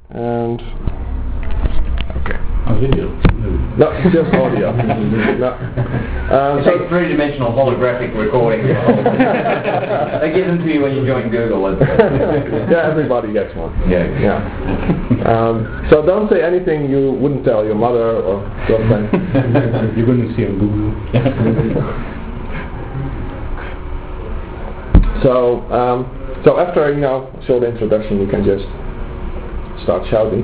And okay. Video? No, just audio. No. It's like three-dimensional holographic recording. They give them to you when you join Google. Yeah, everybody gets one. Yeah. So don't say anything you wouldn't tell your mother or girlfriend. You wouldn't see on Google. So after a short introduction, we can just start shouting.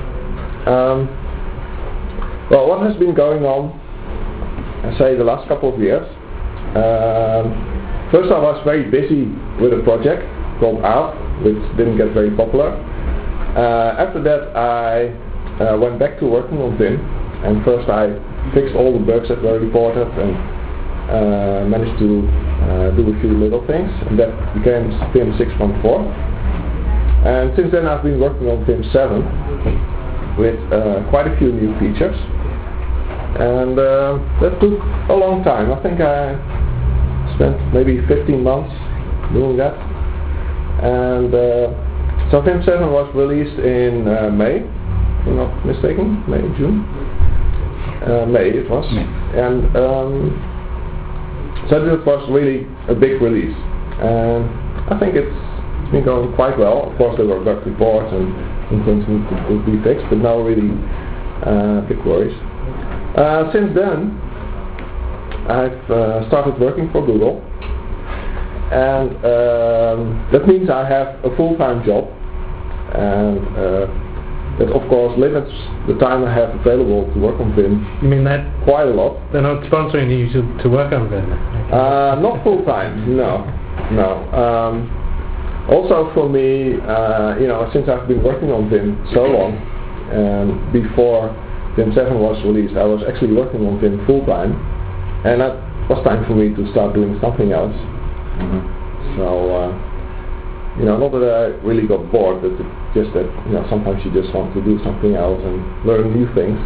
Well, what has been going on, I say, the last couple of years? First, I was very busy with a project called ARP, which didn't get very popular. After that, I went back to working on Vim, and first I fixed all the bugs that were reported and managed to do a few little things, and that became Vim 6.4. And since then, I've been working on Vim 7 with quite a few new features. And that took a long time. I think I spent maybe 15 months doing that. And so Vim 7 was released in May, if I'm not mistaken, June? May it was. And so it was really a big release. And I think it's been going quite well. Of course there were bug reports and things need to be fixed, but no really big worries. Since then, I've started working for Google, and that means I have a full-time job, and that of course limits the time I have available to work on Vim. You mean that quite a lot? They're not sponsoring you to work on Vim? Not full-time, no. Also for me, since I've been working on Vim so long, and before Vim 7 was released, I was actually working on Vim full-time, and it was time for me to start doing something else. So, not that I really got bored, but just that, sometimes you just want to do something else and learn new things.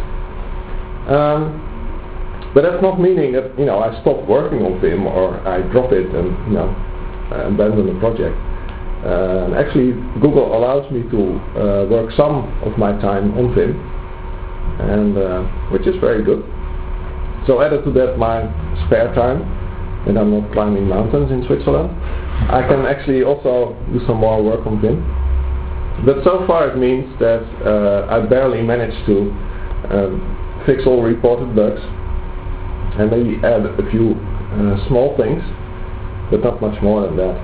But that's not meaning that, I stop working on Vim or I drop it and, abandon the project. Actually, Google allows me to work some of my time on Vim, and which is very good. So added to that my spare time, and I'm not climbing mountains in Switzerland, I can actually also do some more work on Vim. But so far it means that I barely managed to fix all reported bugs and maybe add a few small things, but not much more than that.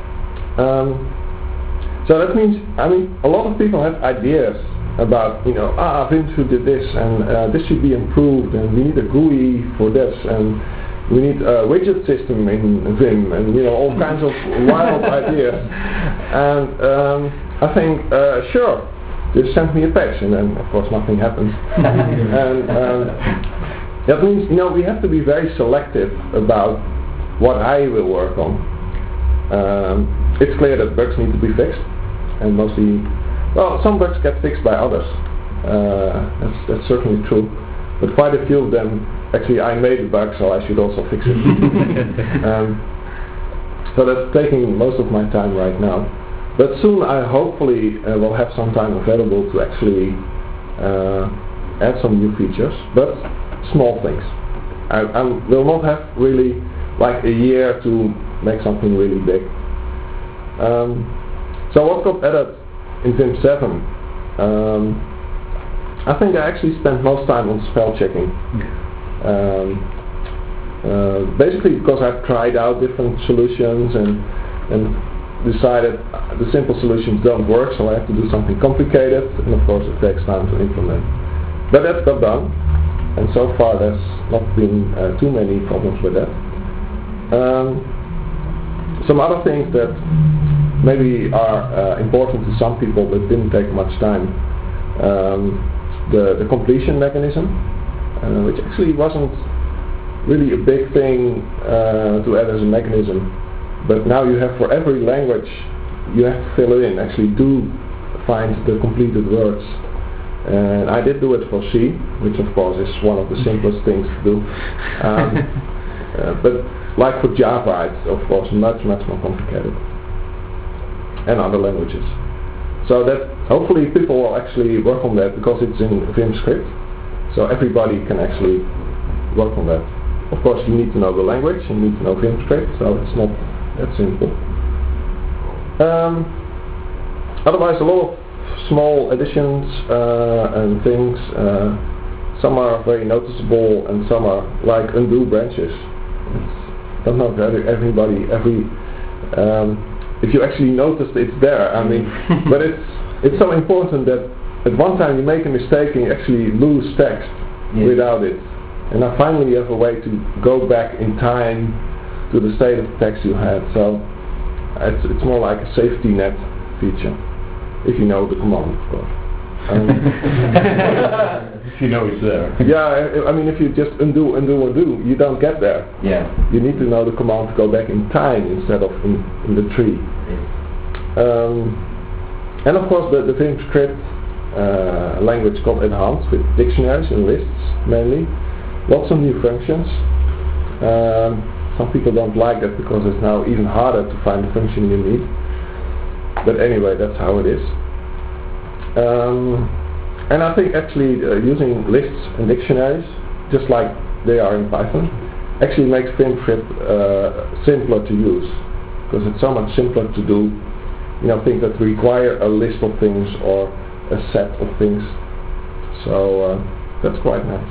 So that means, a lot of people have ideas about, Vim should do this, and this should be improved, and we need a GUI for this, and we need a widget system in Vim, and all kinds of wild ideas. And I think, sure, just send me a patch, and then of course nothing happens. And that means, we have to be very selective about what I will work on. It's clear that bugs need to be fixed, and mostly, some bugs get fixed by others. That's certainly true. But quite a few of them, actually I made the bug, so I should also fix it. So that's taking most of my time right now. But soon I hopefully will have some time available to actually add some new features, but small things. I will not have really like a year to make something really big. So what got added in Vim 7? I think I actually spent most time on spell checking. Basically because I've tried out different solutions and decided the simple solutions don't work, so I have to do something complicated, and of course it takes time to implement. But that got done, and so far there's not been too many problems with that. Some other things that maybe are important to some people but didn't take much time. The completion mechanism, which actually wasn't really a big thing to add as a mechanism, but now you have for every language you have to fill it in, actually do find the completed words. And I did do it for C, which of course is one of the simplest things to do. But like for Java, it's of course much more complicated, and other languages. So that hopefully people will actually work on that because it's in Vim script. So everybody can actually work on that. Of course you need to know the language, you need to know Vim script, so it's not that simple. Otherwise a lot of small additions and things. Some are very noticeable and some are like undo branches. I don't know if everybody, if you actually noticed it's there, I mean, but it's so important that at one time you make a mistake and you actually lose text without it. And now finally you have a way to go back in time to the state of the text you had. So it's more like a safety net feature, if you know the command, of course. If you know it's there. Yeah, I mean if you just undo, you don't get there. Yeah. You need to know the command to go back in time instead of in the tree. And of course the Vim script language called Enhanced with dictionaries and lists mainly. Lots of new functions. Some people don't like that because it's now even harder to find the function you need. But anyway, that's how it is. And I think actually using lists and dictionaries, just like they are in Python, actually makes Vim script simpler to use, because it's so much simpler to do, things that require a list of things or a set of things. So that's quite nice.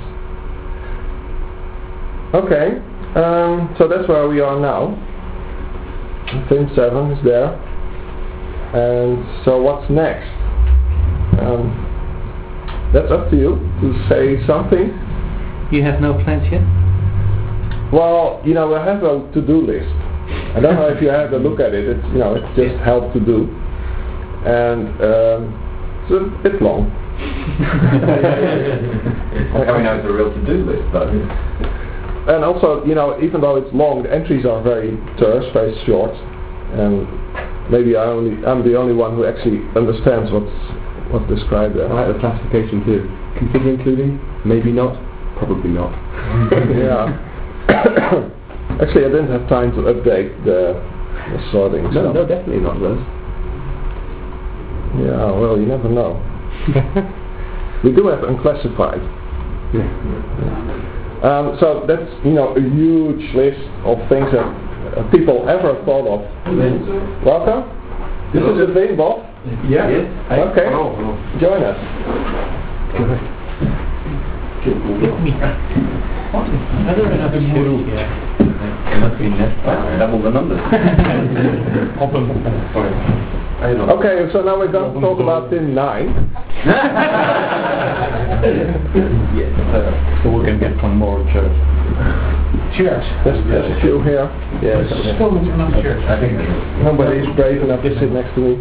Okay, so that's where we are now. Vim 7 is there. And so what's next? That's up to you to say something. You have no plans yet? Well, we have a to-do list. I don't know if you had a look at it. It's just help to do, and it's a bit long. I mean, it's a real to-do list, but. And also, even though it's long, the entries are very terse, very short, and maybe I'm the only one who actually understands what's described there. I like the classification too. Configure including? Maybe not. Probably not. Yeah. Actually, I didn't have time to update the sorting. No, definitely not those. Yeah, well, you never know. We do have unclassified. So that's a huge list of things that people ever thought of. Welcome. This is a Vim, Bob. Yeah. Okay. Hello. Join us. I don't have a It must be double the numbers. Okay, so now we're going to talk about Vim 9. So we can get some more chairs. Cheers. There's a few here. Yes. Still not enough chairs. I think nobody is brave enough to sit next to me.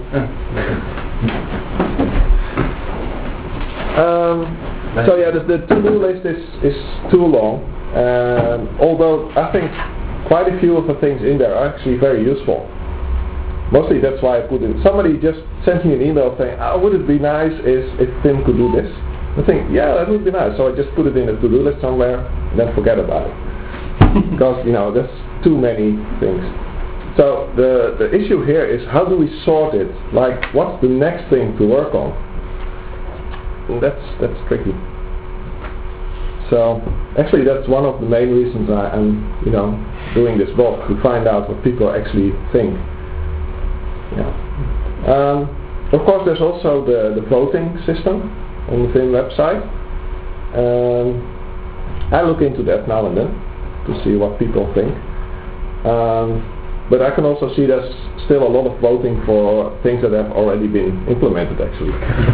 So yeah, the to-do list is too long. Although I think quite a few of the things in there are actually very useful. Mostly that's why I put it. Somebody just sent me an email saying, would it be nice if Vim could do this? I think, yeah, that would be nice. So I just put it in a to-do list somewhere and then forget about it. Because, there's too many things. So the issue here is how do we sort it? Like, what's the next thing to work on? And that's tricky. So actually that's one of the main reasons I'm doing this blog, to find out what people actually think. Yeah. Of course there's also the voting system on the Vim website. I look into that now and then to see what people think. But I can also see there's still a lot of voting for things that have already been implemented actually.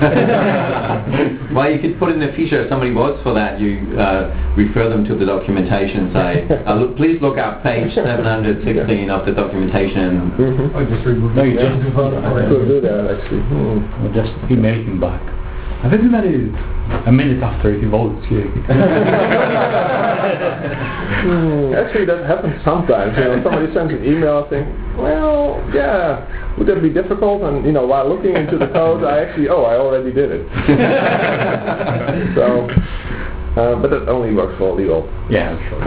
Well, you could put in the feature if somebody votes for that, you refer them to the documentation, say, please look up page 716 of the documentation. Mm-hmm. No, you just could do that actually. Or just email him back. I think that is a minute after he votes. Actually, that happens sometimes. Somebody sends an email and think, well, yeah, would that be difficult? And while looking into the code, I already did it. So, but that only works for legal. Yeah, sure.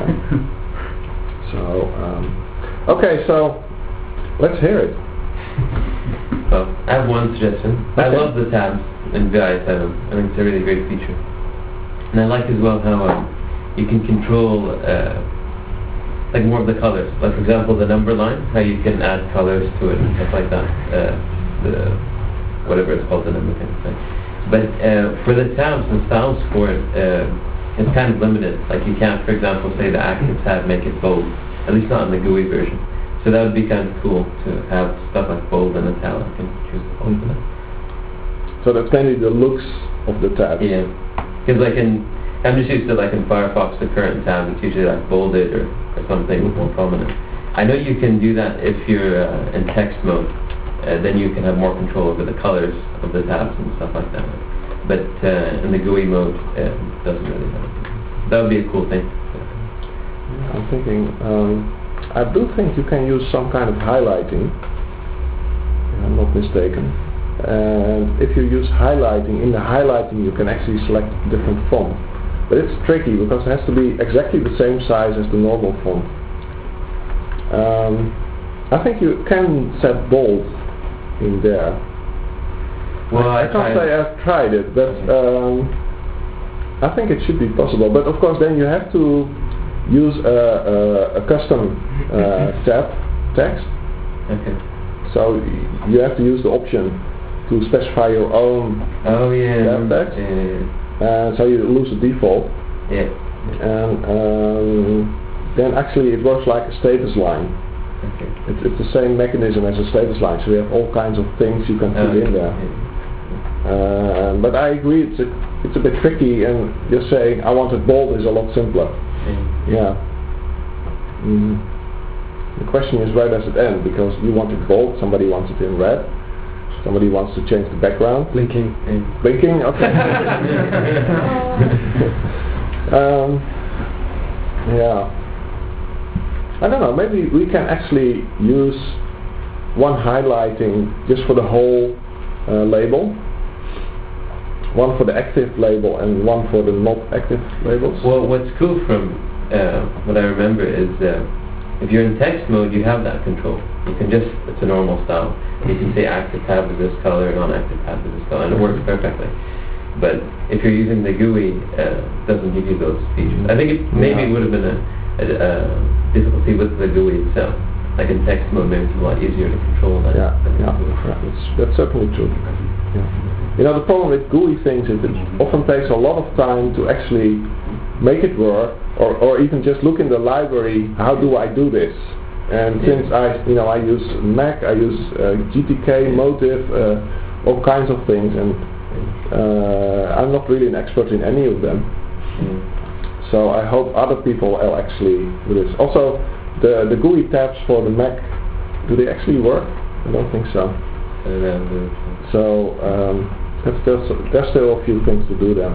So, okay, so let's hear it. Well, I have one suggestion. I Okay. love the tabs in VI7. I think it's a really great feature. And I like as well how you can control like more of the colors. Like for example, the number line, how you can add colors to it and stuff like that. The whatever it's called, the number thing. Right? But for the tabs and styles for it, it's kind of limited. Like you can't, for example, say the active tab, make it bold. At least not in the GUI version. So that would be kind of cool to have stuff like bold and italic and choose the color for that. So that's mainly the looks of the tab. Yeah, because like I'm just used to like in Firefox, the current tab, it's usually like bolded or something more prominent. I know you can do that if you're in text mode. Then you can have more control over the colors of the tabs and stuff like that. But in the GUI mode, it doesn't really have it. That would be a cool thing. I'm thinking, I do think you can use some kind of highlighting, if I'm not mistaken. And if you use highlighting, in the highlighting you can actually select different font. But it's tricky because it has to be exactly the same size as the normal font. I think you can set bold in there. Well, I can't say I've tried it, but I think it should be possible. But of course then you have to use a custom tab text. Okay. So you have to use the option to specify your own Oh yeah. tab text. Yeah. So you lose the default. Yeah. And then actually it works like a status line. Okay. It's the same mechanism as a status line, so you have all kinds of things you can put in there. Yeah. But I agree, it's a bit tricky, and just saying I want it bold is a lot simpler. Yeah. The question is, where does it end? Because you want it bold, somebody wants it in red, somebody wants to change the background. Blinking. Blinking, okay. Yeah. I don't know, maybe we can actually use one highlighting just for the whole label, one for the active label and one for the not active labels. Well, what's cool from what I remember is if you're in text mode, you have that control. You can just, it's a normal style. You can say active tab is this color, non-active tab is this color, and it works perfectly. But if you're using the GUI, it doesn't give you those features. I think it maybe would have been a difficulty with the GUI itself. Like in text mode, maybe it's a lot easier to control that. That's certainly true. Yeah. You know, the problem with GUI things is it often takes a lot of time to actually make it work, or even just look in the library, how do I do this? And since I use Mac, I use GTK, Motif, all kinds of things, and I'm not really an expert in any of them. So I hope other people will actually do this. Also, the GUI tabs for the Mac, do they actually work? I don't think so. So there's still a few things to do there.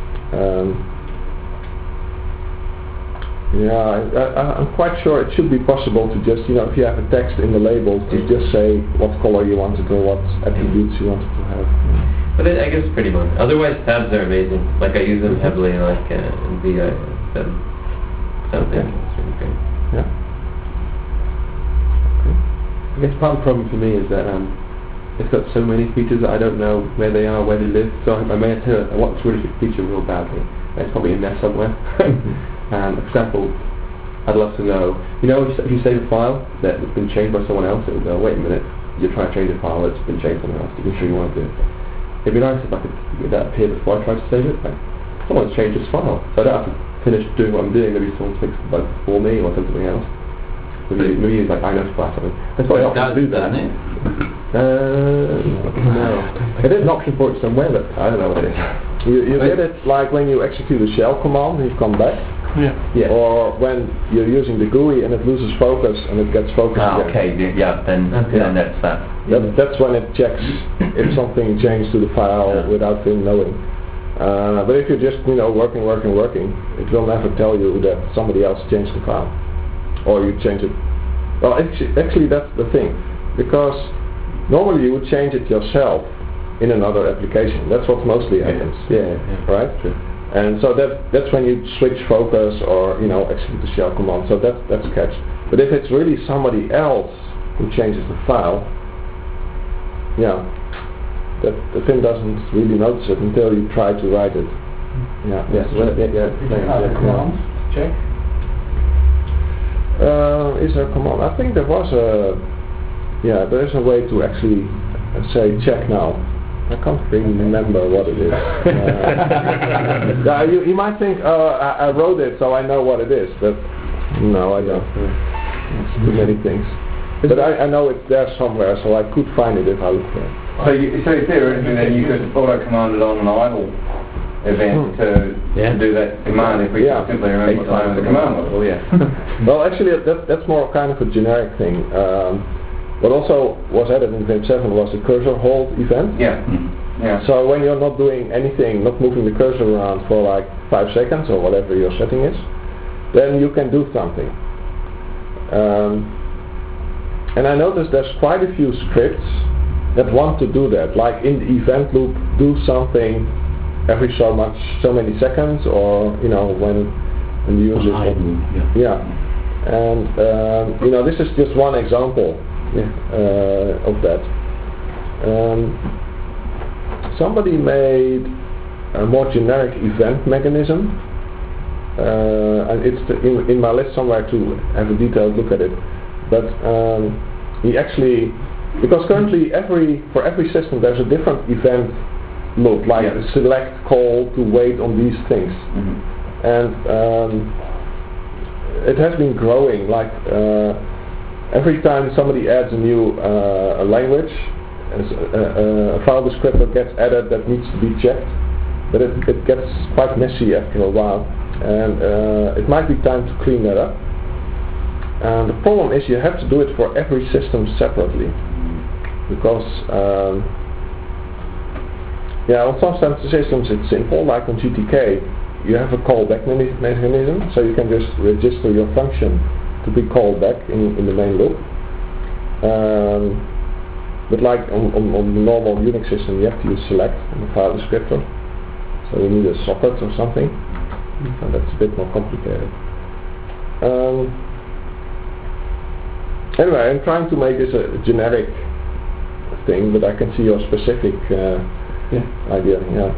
I'm quite sure it should be possible to just, if you have a text in the label, to just say what color you want it or what attributes you want it to have. But I guess pretty much. Otherwise, tabs are amazing. Like I use them heavily, like in VI7. Something. It's really great. Yeah. I guess part of the problem for me is that it's got so many features that I don't know where they are, where they live. So I may have to want this really feature real badly. It's probably in there somewhere. For example, I'd love to know, if you save a file that's been changed by someone else, it will go, wait a minute, you're trying to change a file that's been changed by someone else. Are you sure you want to do it? It'd be nice if I could get that appear before I try to save it. Like, someone's changed this file, so I don't have to finish doing what I'm doing. Maybe someone fixed the bug for me or something else. Maybe it's like I notify something. That's what I often do that. No. There's an option for it somewhere, but I don't know what it is. You get it like when you execute a shell command and you come back. Yeah. Or when you're using the GUI and it loses focus and it gets focused again. Okay, then that's that. That's when it checks if something changed to the file without him knowing. But if you're just working, it will never tell you that somebody else changed the file, or you change it. Well, actually that's the thing, because normally you would change it yourself in another application. That's what mostly happens. Yeah. Right. True. And so that's when you switch focus or execute the shell command. So that's catch. But if it's really somebody else who changes the file, that the Vim doesn't really notice it until you try to write it. Yeah. Yes. Commands, check. Is there a command? I think there was a. Yeah, there is a way to actually say check now. I can't really remember what it is. You might think, I wrote it, so I know what it is, but no, I don't. It's too many things. But I know it's there somewhere, so I could find it if I look for it. So theoretically then you could auto-command it on an idle event to do that command if we simply remember what the name of the command was. Well, yeah. Well, actually, that's more kind of a generic thing. What also was added in Vim 7 was the cursor hold event. Yeah. So when you're not doing anything, not moving the cursor around for like 5 seconds or whatever your setting is, then you can do something. And I noticed there's quite a few scripts that want to do that, like in the event loop, do something every so many seconds, or when the user and this is just one example of that. Somebody made a more generic event mechanism, and it's in my list somewhere to have a detailed look at it. But he actually, because currently for every system there's a different event loop, like a select, call, to wait on these things, and it has been growing. Like every time somebody adds a new language, a file descriptor gets added that needs to be checked, but it gets quite messy after a while, and it might be time to clean that up. And the problem is you have to do it for every system separately, because on some systems it's simple, like on GTK you have a callback mechanism, so you can just register your function to be called back in the main loop. But like on the normal Unix system you have to use select in the file descriptor, so you need a socket or something, so that's a bit more complicated. Anyway, I'm trying to make this a generic thing, but I can see your specific idea.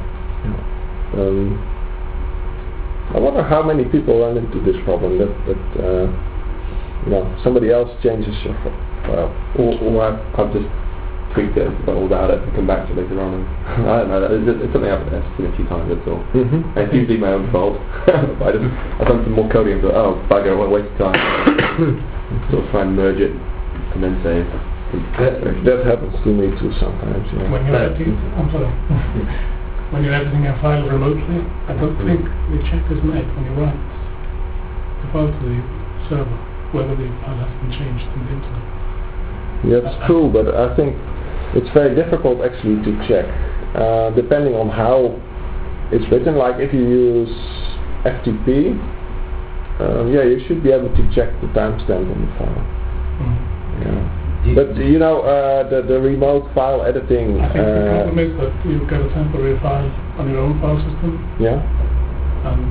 I wonder how many people run into this problem, that somebody else changes your file. Or I've just tweaked it, forgot all about it, and come back to it later on. And I don't know, it's something I've seen a few times, that's all. And it's usually my own fault. I've done some more coding and thought, oh, bugger, what a waste of time. Sort of try and merge it and then save. That happens to me too sometimes. Yeah. When you're editing, when you're editing a file remotely, I don't think the check is made when you write the file to the server whether the file has been changed in the internet. Yeah, it's true, but I think it's very difficult actually to check, depending on how it's written. Like if you use FTP, you should be able to check the timestamp on the file. But the remote file editing. I think the problem is that you get a temporary file on your own file system. Yeah. And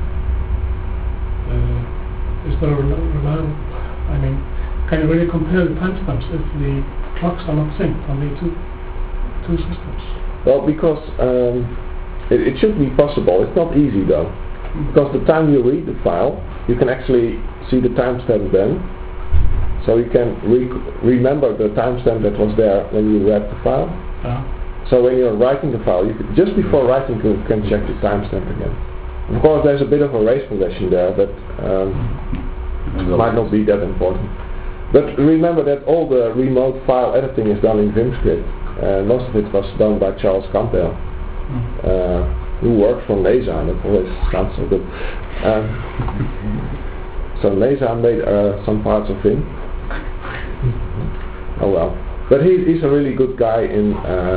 is there reliable? I mean, can you really compare the timestamps if the clocks are not synced on the two systems? Well, because it should be possible. It's not easy though, because the time you read the file, you can actually see the timestamp then. So you can remember the timestamp that was there when you read the file. So when you're writing the file, just before writing you can check the timestamp again. Of course there's a bit of a race condition there, but it might not be that important. But remember that all the remote file editing is done in VimScript. Most of it was done by Charles Campbell, who worked for NASA, and that always sounds so good. So NASA made some parts of Vim. Oh well. But he's a really good guy in,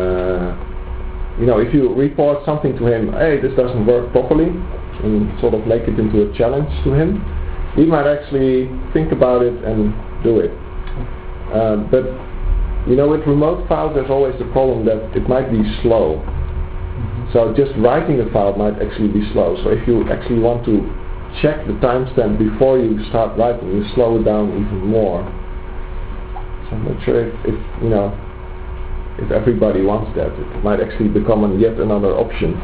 if you report something to him, hey, this doesn't work properly, and sort of make it into a challenge to him, he might actually think about it and do it. But with remote files there's always the problem that it might be slow. So just writing a file might actually be slow. So if you actually want to check the timestamp before you start writing, you slow it down even more. So I'm not sure if if everybody wants that, it might actually become yet another option.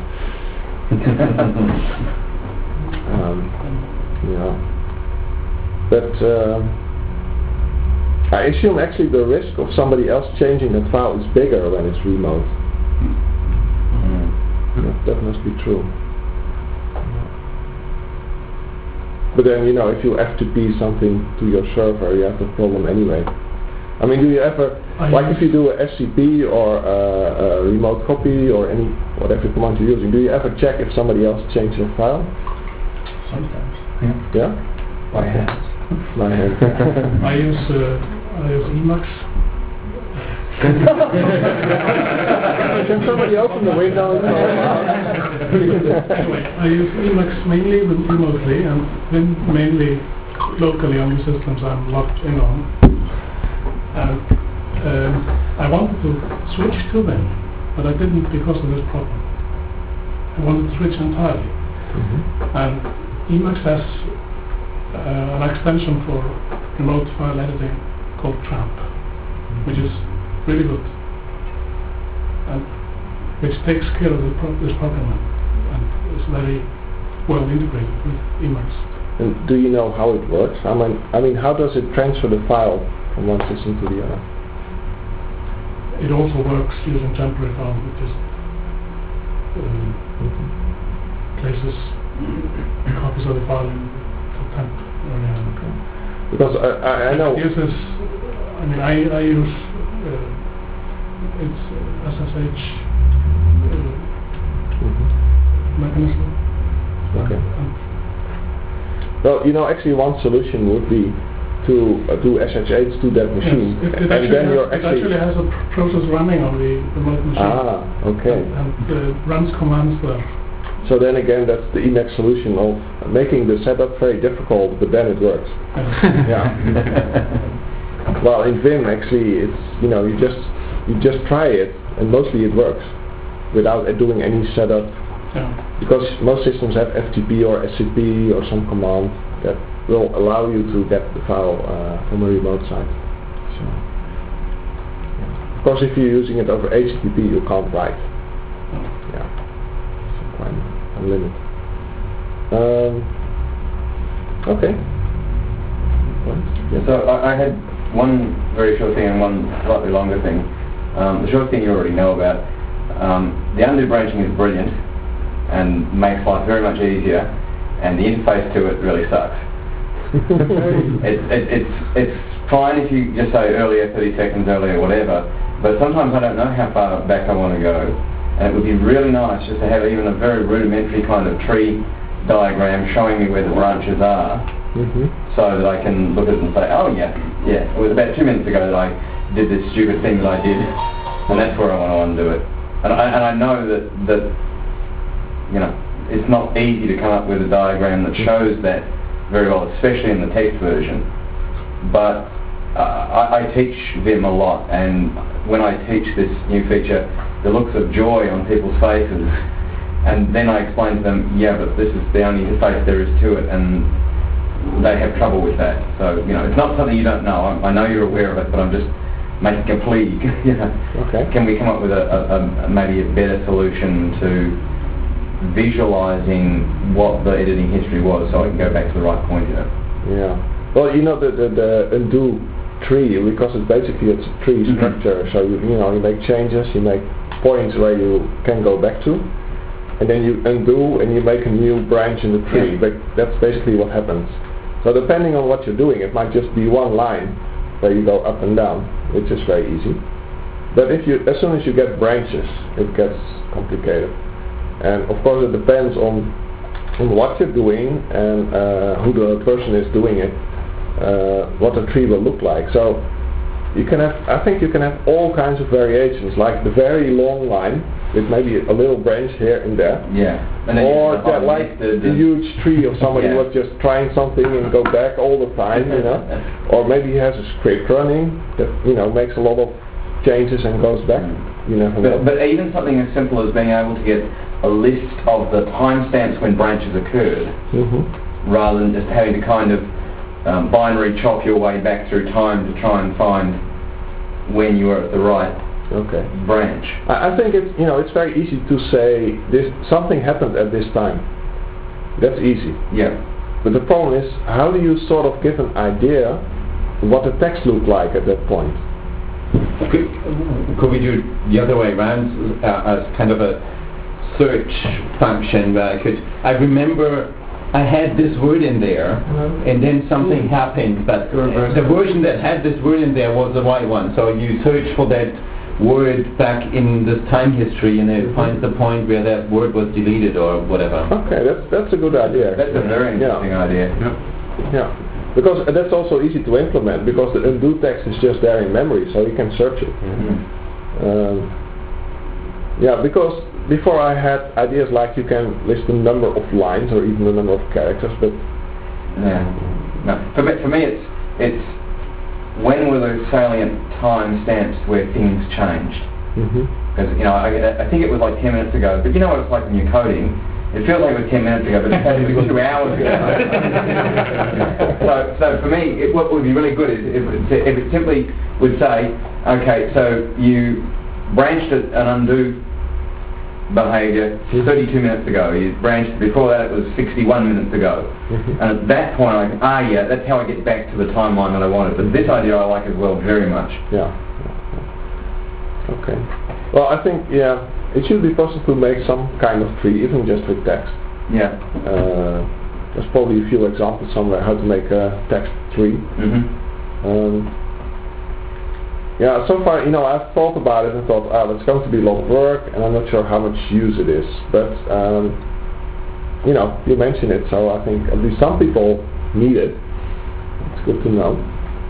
But I assume actually the risk of somebody else changing that file is bigger when it's remote. That must be true. But then, if you FTP something to your server, you have the problem anyway. I mean, do you ever, if you do a SCP or a remote copy or whatever command you're using, do you ever check if somebody else changed your file? Sometimes. Yeah? By hand. I use Emacs. Can somebody open the window? Anyway, I use Emacs mainly remotely and then mainly locally on the systems I'm logged in on. And I wanted to switch to them, but I didn't because of this problem. I wanted to switch entirely. And Emacs has an extension for remote file editing called Tramp, which is really good, and which takes care of this problem and is very well integrated with Emacs. And do you know how it works? I mean, how does it transfer the file from one system to the other? It also works using temporary file, which is places copies of the file in the temp area. Okay. Because I know. I use it's SSH mechanism. Okay. Well, actually one solution would be to do SSH to that machine, yes, and then it actually has a process running on the remote machine. Ah, okay. And runs commands there. So then again, that's the Emacs solution of making the setup very difficult, but then it works. Yeah. Well, in Vim actually, it's you just try it, and mostly it works without doing any setup. Yeah. Because most systems have FTP or SCP or some command that will allow you to get the file from a remote site. So, yeah. Of course, if you're using it over HTTP, you can't write. Yeah, so quite a limit. Okay. Yeah, so I had one very short thing and one slightly longer thing. The short thing you already know about. The undo branching is brilliant and makes life very much easier, and the interface to it really sucks. It's fine if you just say earlier, 30 seconds earlier, whatever, but sometimes I don't know how far back I want to go, and it would be really nice just to have even a very rudimentary kind of tree diagram showing me where the branches are, so that I can look at it and say, oh yeah, it was about 2 minutes ago that I did this stupid thing that I did, and that's where I want to undo it. And I know that it's not easy to come up with a diagram that shows that very well, especially in the text version. But I teach Vim a lot, and when I teach this new feature, the looks of joy on people's faces, and then I explain to them, yeah, but this is the only interface there is to it, and they have trouble with that. So, it's not something you don't know. I know you're aware of it, but I'm just making a plea. Okay. Can we come up with maybe a better solution to visualizing what the editing history was, so I can go back to the right point here? Yeah. Well, the undo tree, because it's a tree structure. So you make changes, you make points where you can go back to, and then you undo and you make a new branch in the tree. Yeah. But that's basically what happens. So depending on what you're doing, it might just be one line where you go up and down, which is very easy. But as soon as you get branches, it gets complicated. And of course it depends on what you're doing and who the person is doing it, what the tree will look like. So I think you can have all kinds of variations, like the very long line with maybe a little branch here and there. Yeah. And or that like the huge tree of somebody who was just trying something and go back all the time, Or maybe he has a script running that makes a lot of changes and goes back. You never know. But even something as simple as being able to get a list of the timestamps when branches occurred, rather than just having to kind of binary chop your way back through time to try and find when you were at the right Okay. branch. I think it's, you know, it's very easy to say this something happened at this time. That's easy. Yeah. But the problem is, how do you sort of give an idea what the text looked like at that point? Could we do the other way around as kind of a search function where I remember I had this word in there and then something happened, but the version that had this word in there was the right one, so you search for that word back in this time history and it finds the point where that word was deleted or whatever. Okay, that's a good idea. That's a very interesting idea. Yeah, because that's also easy to implement because the undo text is just there in memory, so you can search it. Yeah, because before I had ideas like you can list the number of lines or even the number of characters, but no. For me, it's when were the salient time stamps where things changed? Because you know, I think it was like 10 minutes ago. But you know what it's like when you're coding. It feels like it was 10 minutes ago, but it was 2 hours ago. So for me, what would be really good is if it simply would say, okay, so you branched an undo behaviour 32 minutes ago. You branched before that it was 61 minutes ago. And at that point I can, yeah, that's how I get back to the timeline that I wanted. But this idea I like as well very much. Yeah. Okay. Well, I think, yeah, it should be possible to make some kind of tree, even just with text. Yeah. There's probably a few examples somewhere how to make a text tree. Yeah, so far, you know, I've thought about it and thought, it's going to be a lot of work, and I'm not sure how much use it is. But, you know, you mentioned it, so I think at least some people need it. It's good to know.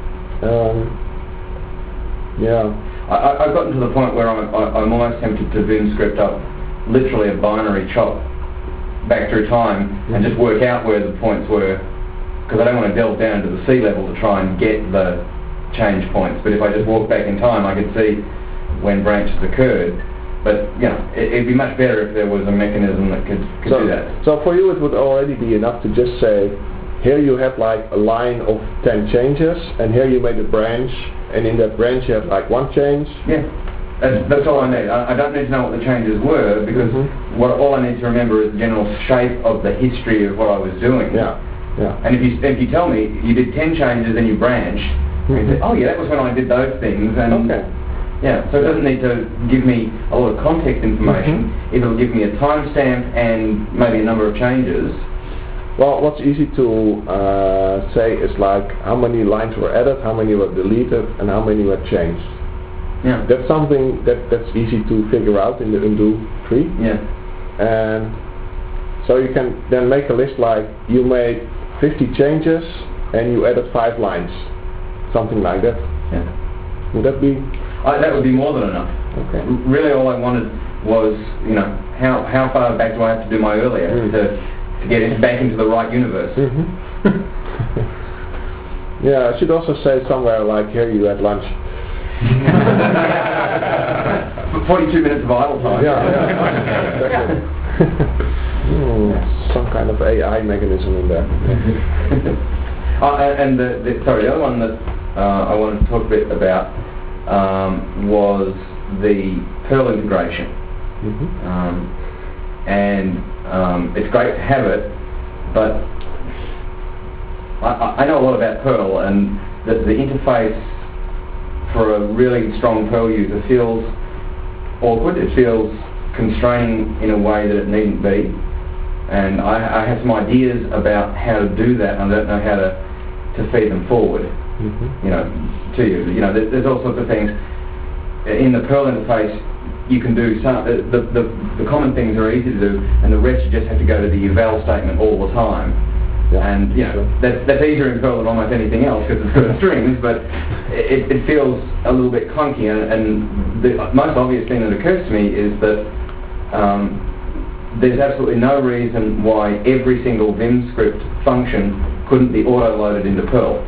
Yeah. I've gotten to the point where I'm almost tempted to Vim script up literally a binary chop back through time and just work out where the points were, because I don't want to delve down to the sea level to try and get the change points. But if I just walk back in time, I could see when branches occurred. But you know, it'd be much better if there was a mechanism that could do that. So for you, it would already be enough to just say, here you have like a line of 10 changes, and here you made a branch, and in that branch you have like 1 change. Yeah, that's all I need. I don't need to know what the changes were, because all I need to remember is the general shape of the history of what I was doing. Yeah. And if you tell me you did 10 changes and you branched, you say, oh yeah, that was when I did those things. And yeah, so it doesn't need to give me a lot of context information. It'll give me a timestamp and maybe a number of changes. Well, what's easy to say is like how many lines were added, how many were deleted, and how many were changed. Yeah. That's something that's easy to figure out in the undo tree. Yeah. And so you can then make a list like you made 50 changes and you added 5 lines, something like that. Yeah. Would that be? That would be more than enough. Okay. Really, all I wanted was, you know, how far back do I have to do my earlier to get it back into the right universe. Yeah, I should also say somewhere like here you had lunch. 42 minutes of idle time. Exactly. Some kind of AI mechanism in there. And the other one that I wanted to talk a bit about was the Perl integration. And it's great to have it, but I know a lot about Perl, and the interface for a really strong Perl user feels awkward. It feels constraining in a way that it needn't be. And I have some ideas about how to do that, and I don't know how to feed them forward, you know, to you. You know, there's all sorts of things in the Perl interface. You can do some. The common things are easy to do, and the rest you just have to go to the eval statement all the time. Yeah, and you know that's easier in Perl than almost anything else because it's got strings, but it feels a little bit clunky. And the most obvious thing that occurs to me is that there's absolutely no reason why every single Vim script function couldn't be auto-loaded into Perl.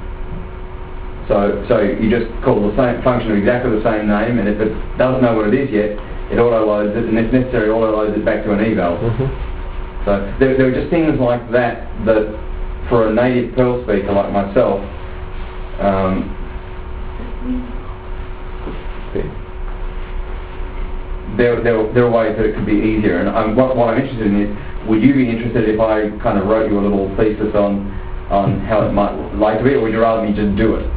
So you just call the same function of exactly the same name, and if it doesn't know what it is yet, it auto-loads it, and if necessary, auto-loads it back to an eval. So there are just things like that for a native Perl speaker like myself, there are ways that it could be easier. And what I'm interested in is, would you be interested if I kind of wrote you a little thesis on how it might like to be, or would you rather me just do it?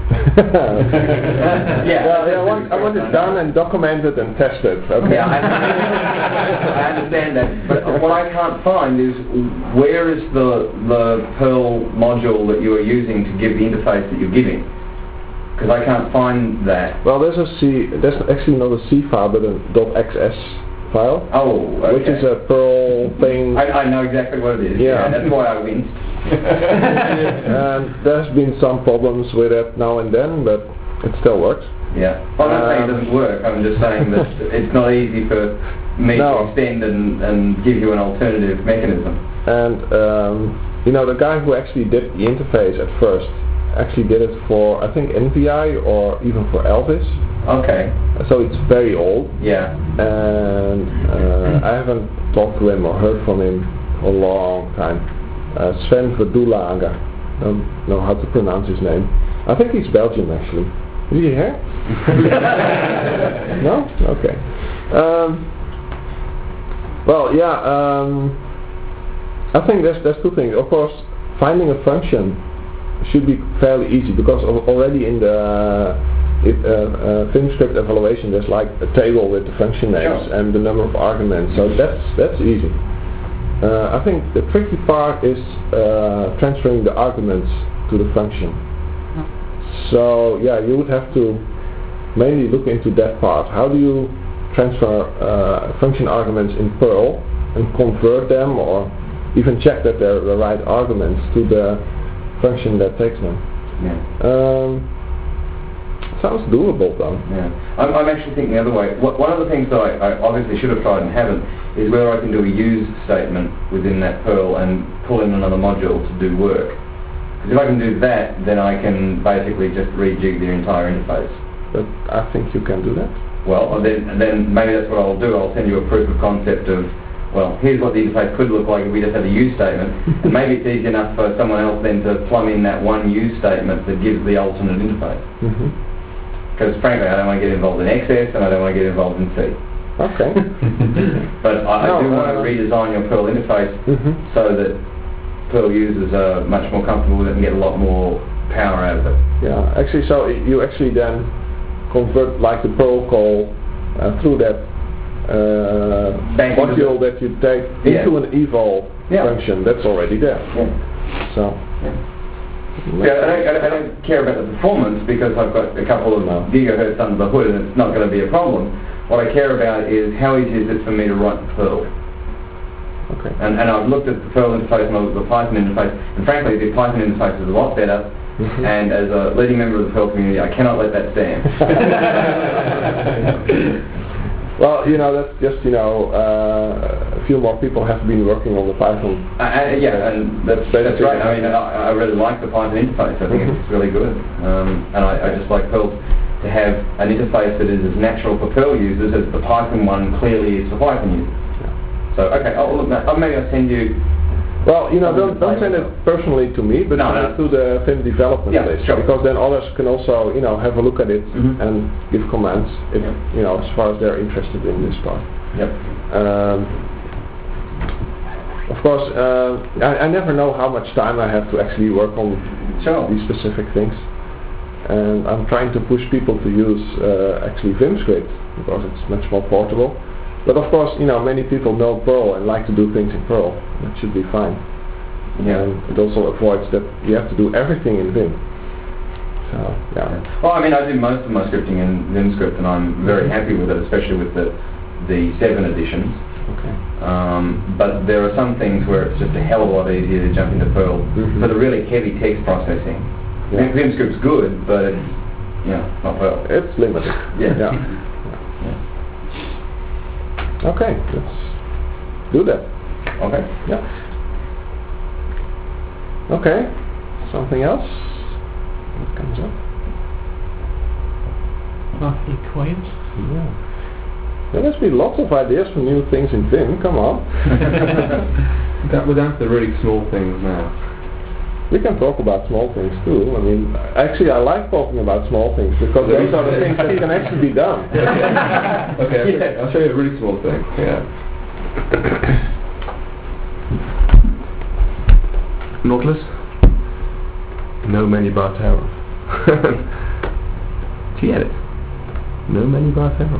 I want it done and documented and tested. Okay. Yeah, I understand that. But what I can't find is, where is the Perl module that you are using to give the interface that you're giving? Because I can't find that. Well, there's actually not a C file, but a .xs file. Oh, okay. Which is a Perl thing. I know exactly what it is. Yeah. That's why I winced. And there's been some problems with it now and then, but it still works. Yeah. I'm not saying it doesn't work. I'm just saying that it's not easy for me to extend and give you an alternative mechanism. And the guy who actually did the interface at first actually did it for, I think, NVI or even for Elvis. Okay. So it's very old. Yeah. And I haven't talked to him or heard from him for a long time. Sven Verdulager. I don't know how to pronounce his name. I think he's Belgian actually. Is he here? No? Okay. I think there's two things. Of course, finding a function should be fairly easy, because already in the FimScript evaluation there's like a table with the function names and the number of arguments, so that's easy. I think the tricky part is transferring the arguments to the function. So you would have to mainly look into that part. How do you transfer function arguments in Perl and convert them, or even check that they're the right arguments to the function that takes them? Sounds doable though. Yeah. I'm actually thinking the other way. One of the things that I obviously should have tried and haven't is whether I can do a use statement within that Perl and pull in another module to do work. Because if I can do that, then I can basically just rejig the entire interface. But I think you can do that. Well, then maybe that's what I'll do. I'll send you a proof of concept of, well, here's what the interface could look like if we just had a use statement. And maybe it's easy enough for someone else then to plumb in that one use statement that gives the alternate interface. Because frankly, I don't want to get involved in XS and I don't want to get involved in C. Okay. But I do want to redesign your Perl interface so that Perl users are much more comfortable with it and get a lot more power out of it. Yeah, actually, so you actually then convert like the Perl call through that module that you take into an eval function that's already there. So. I don't care about the performance because I've got a couple of gigahertz under the hood and it's not going to be a problem. What I care about is how easy is it for me to write Perl. Okay. And I've looked at the Perl interface and I've looked at the Python interface, and frankly the Python interface is a lot better, and as a leading member of the Perl community I cannot let that stand. Well, that's just, a few more people have been working on the Python. And that's right. I mean, I really like the Python interface. I think it's really good. And I just like Perl to have an interface that is as natural for Perl users as the Python one clearly is for Python users. So, okay, maybe I'll send you... Well, don't send it personally to me, but send it to the Vim development list, because then others can also, have a look at it and give comments, if, as far as they're interested in this part. Of course, I never know how much time I have to actually work on these specific things, and I'm trying to push people to use actually VimScript because it's much more portable. But of course, many people know Perl and like to do things in Perl. That should be fine. And it also avoids that you have to do everything in Vim. So, Well, I mean, I do most of my scripting in VimScript, and I'm very happy with it, especially with the 7 editions. Okay. But there are some things where it's just a hell of a lot easier to jump into Perl for the really heavy text processing. VimScript's good, but it's not Perl. It's limited. Okay, let's do that. Okay. Yeah. Okay. Something else? What comes up? Awfully quiet. Yeah. There must be lots of ideas for new things in Vim. Come on. We're down to the really small things now. We can talk about small things too. I mean, actually, I like talking about small things because those are the things that can actually be done. Okay, I'll show you a really small thing. Yeah. Nautilus. No menu bar tariff. Gedit. No menu bar tariff.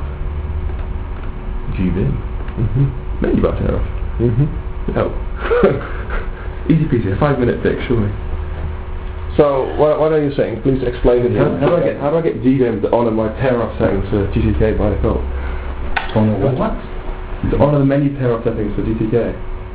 Gvim. Menu bar tariff. No. Easy peasy, a 5-minute fix, surely. So, what are you saying? Please explain it. How do I get Gvim to honour my pair-off settings for GTK by default? What? To honour the menu pair-off settings for GTK.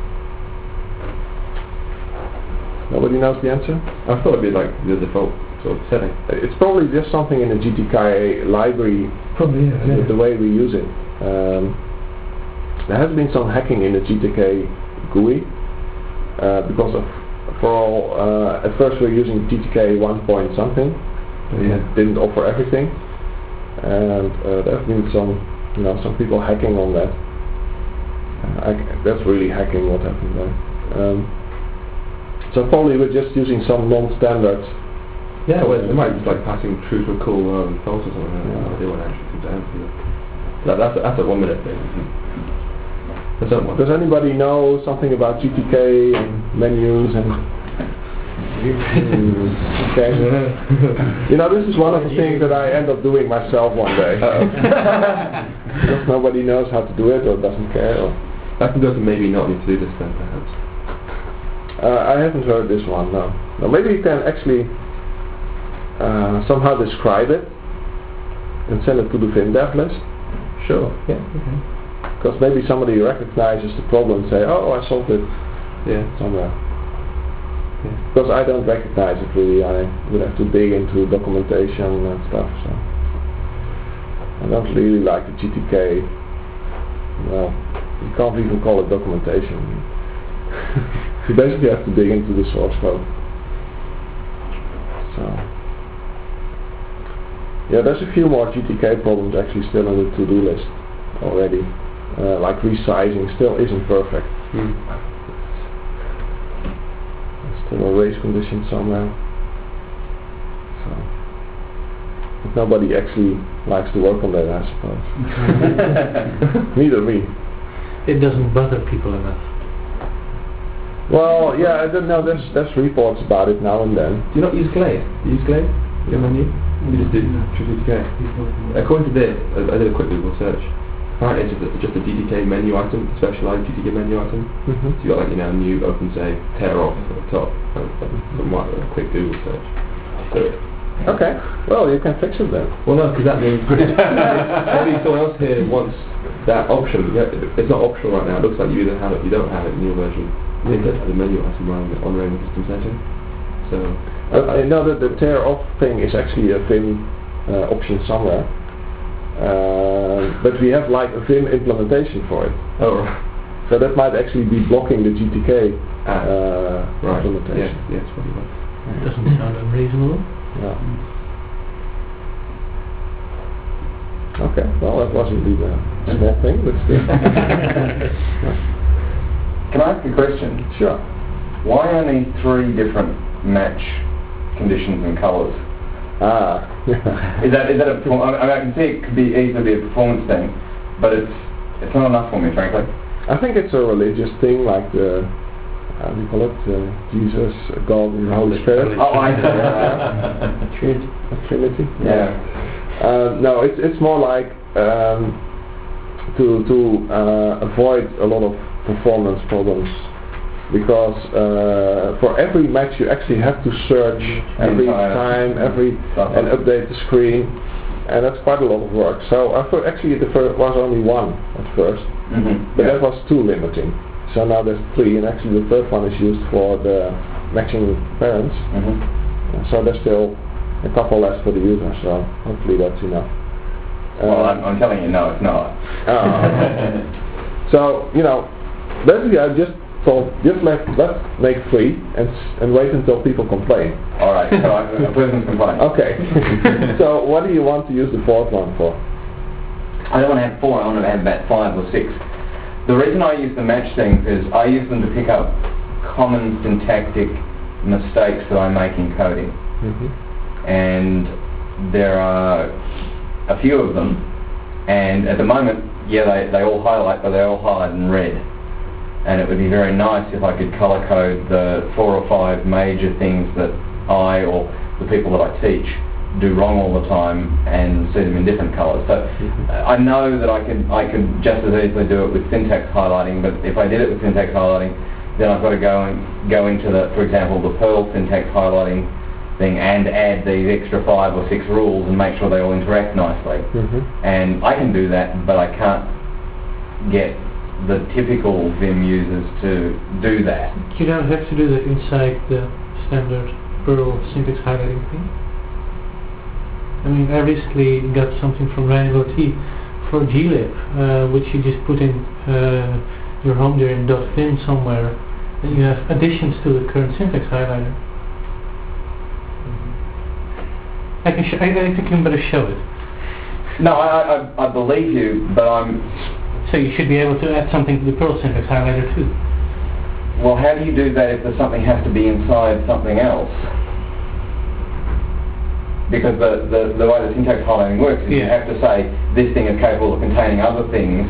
Nobody knows the answer? I thought it'd be like the default sort of setting. It's probably just something in the GTK library. Probably is, yeah. The way we use it. There has been some hacking in the GTK GUI because of at first we were using GTK 1 point something. It didn't offer everything, and there have been some people hacking on that. That's really hacking what happened there. So probably we're just using some non-standard. Yeah, well, it might be like passing true to a cool false or something. They won't actually come down to that. That's a 1 minute thing. Does anybody know something about GTK and menus and? Okay. This is one of the things that I end up doing myself one day. Because nobody knows how to do it or doesn't care. Or I can go to maybe not need to do this then, perhaps. I haven't heard this one. No. Maybe you can actually somehow describe it and send it to the Vim dev list. Sure. Yeah. Okay. Because maybe somebody recognizes the problem and say, oh, I solved it somewhere. Yeah. Because I don't recognize it really. I would have to dig into documentation and stuff. So I don't really like the GTK. Well, you can't even call it documentation. You basically have to dig into the source code. So yeah, there's a few more GTK problems actually still on the to-do list already. Like resizing still isn't perfect. There's still a race condition somewhere. So, but nobody actually likes to work on that, I suppose. Neither me. It doesn't bother people enough. Well, yeah, I don't know. There's reports about it now and then. Do you not use Glade? Do you use Glade? Your menu? You just do GTK. According to this, I did a quick Google search. Apparently it's just a GTK menu item, a specialized GTK menu item. So you got new OpenSave, tear off at the top. From a quick Google search. Okay, well you can fix it then. Well no, because that means maybe someone else here wants that option. Yeah, it's not optional right now. It looks like you either have it, you don't have it in your version. You need to have the menu item on running system setting. So the tear off thing is actually a Vim option somewhere. But we have like a Vim implementation for it. Oh, right. So that might actually be blocking the GTK right. implementation. Yes, probably right. Doesn't sound unreasonable. Yeah. Okay, well that was indeed a small thing, but still. Can I ask a question? Sure. Why only 3 different match conditions and colours? Is that a? I can see it could be easily be a performance thing, but it's not enough for me, frankly. I think it's a religious thing, like the how do you call it? Jesus, God, and the Holy Spirit. Oh, I know. Trinity. Yeah. No, it's more like to avoid a lot of performance problems. Because for every match you actually have to search every time, and update the screen, and that's quite a lot of work. So actually the first was only 1 at first, but that was too limiting. So now there's 3, and actually the third one is used for the matching parents. So there's still a couple less for the user. So hopefully that's enough. Well, I'm telling you, no, it's not. So basically I just. So let's make 3 and wait until people complain. All right. So a person's complaint. Okay. So what do you want to use the 4th one for? I don't want to have 4. I want to have about 5 or 6. The reason I use the match thing is I use them to pick up common syntactic mistakes that I make in coding. And there are a few of them, and at the moment, yeah, they all highlight, but they all highlight in red. And it would be very nice if I could colour code the 4 or 5 major things that I or the people that I teach do wrong all the time and see them in different colours. So I know that I could just as easily do it with syntax highlighting, but if I did it with syntax highlighting, then I've got to go into the, for example, the Perl syntax highlighting thing and add these extra 5 or 6 rules and make sure they all interact nicely. And I can do that, but I can't get the typical Vim users to do that. You don't have to do that inside the standard Perl syntax highlighting thing. I mean, I recently got something from RandyLT for glib, which you just put in your home there in .vim somewhere, and you have additions to the current syntax highlighter. I think I can better show it. No, I believe you, but So you should be able to add something to the Perl syntax highlighter too. Well, how do you do that if something has to be inside something else? Because the way the syntax highlighting works is you have to say this thing is capable of containing other things.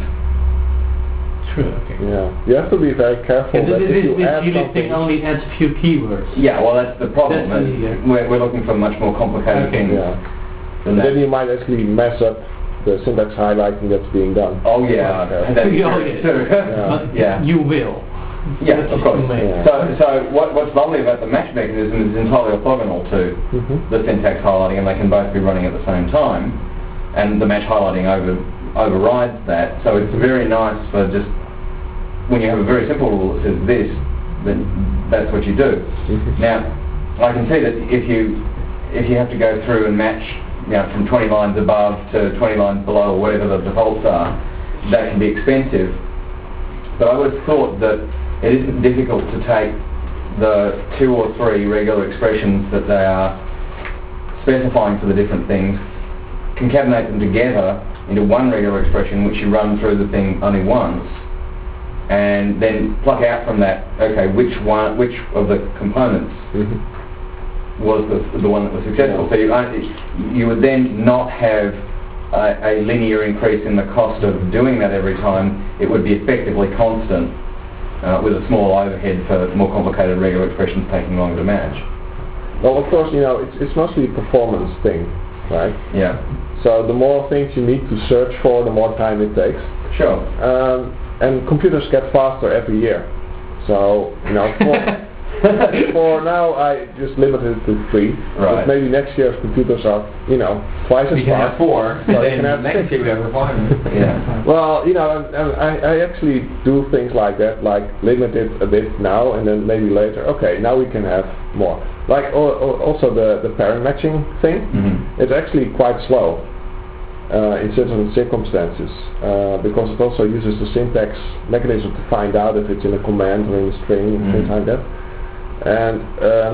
True, okay. Yeah, you have to be very careful that if you add something... thing only adds a few keywords. Yeah, well that's the problem. We're looking for much more complicated things. Yeah. And then you might actually mess up the syntax highlighting that's being done. Oh yeah, that's true. Yeah. You will. Yeah, of course. So what's lovely about the match mechanism is it's entirely orthogonal to the syntax highlighting, and they can both be running at the same time, and the match highlighting overrides that. So it's very nice for just when you have a very simple rule that says this, then that's what you do. Now, I can see that if you have to go through and match, from 20 lines above to 20 lines below, or whatever the defaults are, that can be expensive. But I would have thought that it isn't difficult to take the 2 or 3 regular expressions that they are specifying for the different things, concatenate them together into one regular expression which you run through the thing only once, and then pluck out from that, okay, which of the components was the one that was successful. So you would then not have a linear increase in the cost of doing that every time. It would be effectively constant, with a small overhead for more complicated regular expressions taking longer to match. Well, of course, it's mostly a performance thing, right? Yeah. So the more things you need to search for, the more time it takes. Sure. And computers get faster every year. So, for now I just limited it to 3. Right. But maybe next year's computers are, twice as fast. We can have 4, So then can have next 6. year we have requirements. Yeah. Well, I actually do things like that, like limit it a bit now and then maybe later. Okay, now we can have more. Like also the parent matching thing, it's actually quite slow in certain circumstances because it also uses the syntax mechanism to find out if it's in a command or in a string and things like that. And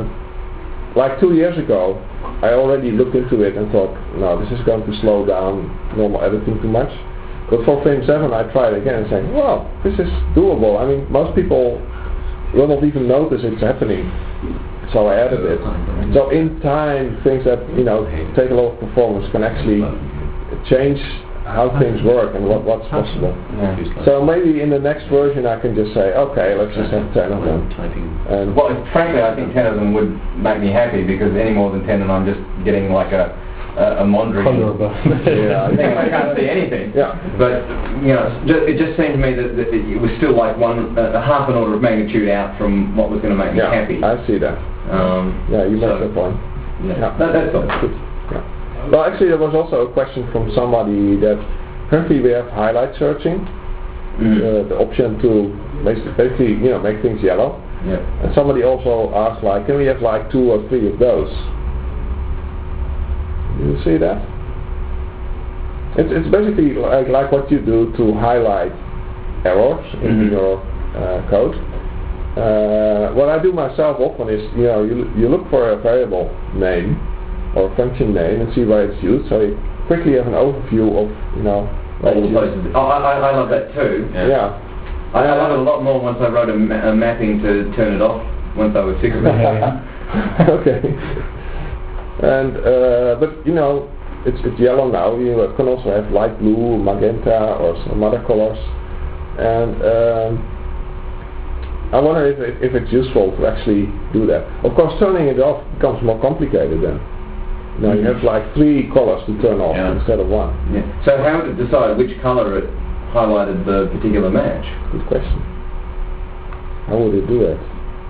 like 2 years ago, I already looked into it and thought, no, this is going to slow down normal editing too much. But for Vim 7 I tried again and said, well, this is doable. I mean, most people will not even notice it's happening. So I added it. So in time, things that take a lot of performance can actually change how things work and what's possible. Yeah. So maybe in the next version I can just say, okay, let's just have 10 of them. And well, frankly, I think 10 of them would make me happy, because any more than 10 and I'm just getting like a mondrian. yeah, I can't see anything. Yeah. But it just seemed to me that it was still like half an order of magnitude out from what was going to make me happy. I see that. Yeah, you make the point. Yeah. That's all. Good. Yeah. Well, actually, there was also a question from somebody that currently we have highlight searching, the option to basically make things yellow. Yeah. And somebody also asked, like, can we have like 2 or 3 of those? You see that? It's basically like what you do to highlight errors in your code. What I do myself often is, you look for a variable name or a function name and see where it's used, so you quickly have an overview of, where all it's the places. used. I love that too. Yeah. I love it a lot more once I wrote a mapping to turn it off once I was 6 weeks. Okay. And but you know, it's yellow now. You can also have light blue, magenta, or some other colors. And I wonder if it's useful to actually do that. Of course, turning it off becomes more complicated then. Now you have like 3 colors to turn off instead of 1. Yeah. So how would it decide which colour it highlighted the particular match? Good question. How would it do that?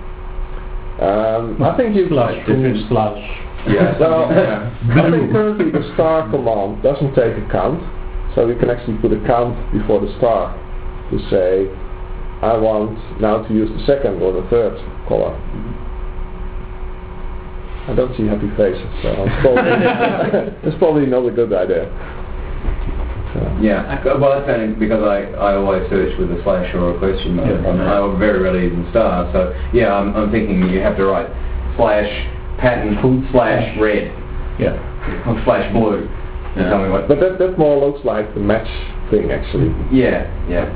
I think you Slash. Yeah. Well, I think currently the star command doesn't take a count, so you can actually put a count before the star to say, I want now to use the second or the third color. I don't see happy faces, so it's probably not a good idea. So. Yeah, well that's only because I always search with a slash or a question mark. I very rarely even star, so yeah, I'm thinking you have to write slash pattern slash red. Yeah. Or slash blue. Yeah. Tell me what. But that more looks like the match thing actually. Yeah, yeah.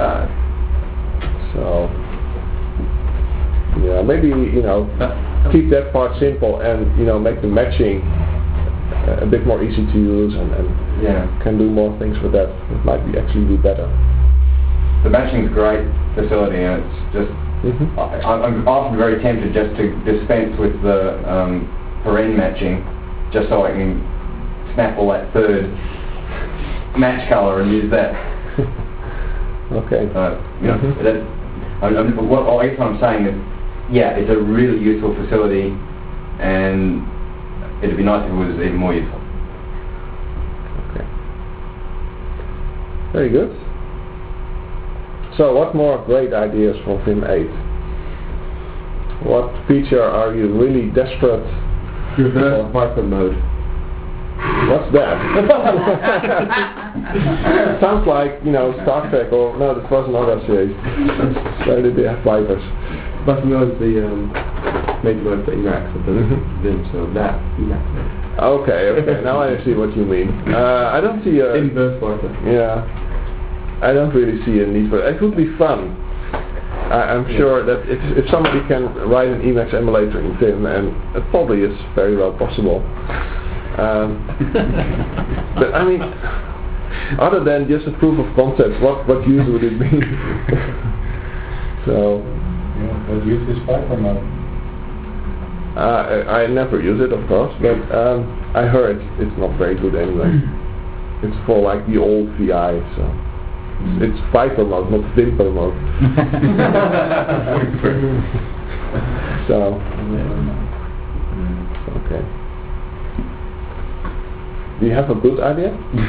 So yeah, maybe keep that part simple and make the matching a bit more easy to use and can do more things with that. It might actually be better. The matching's a great facility, and it's just I'm often very tempted just to dispense with the paren matching, just so I can snap all that third match colour and use that. Okay. I guess what I'm saying is, yeah, it's a really useful facility, and it'd be nice if it was even more useful. Okay. Very good. So, what more great ideas for Vim 8? What feature are you really desperate Reverse Viper mode. What's that? Sounds like, Star Trek, or no, this was another series. Where did they have Vipers? Viper mode is the major mode for Emacs of the Vim, so that Emacs mode. Okay, now I see what you mean. I don't see a... Inverse Viper. Yeah. I don't really see a need for it. It would be fun. I'm sure that if somebody can write an Emacs emulator in Vim, and it probably is very well possible. But I mean, other than just a proof of concept, what use would it be? So, what use is Viper mode? I never use it, of course, but I heard it's not very good anyway. It's for like the old VI, so it's Viper mode, not Vimper mode. So, okay. Do you have a good idea?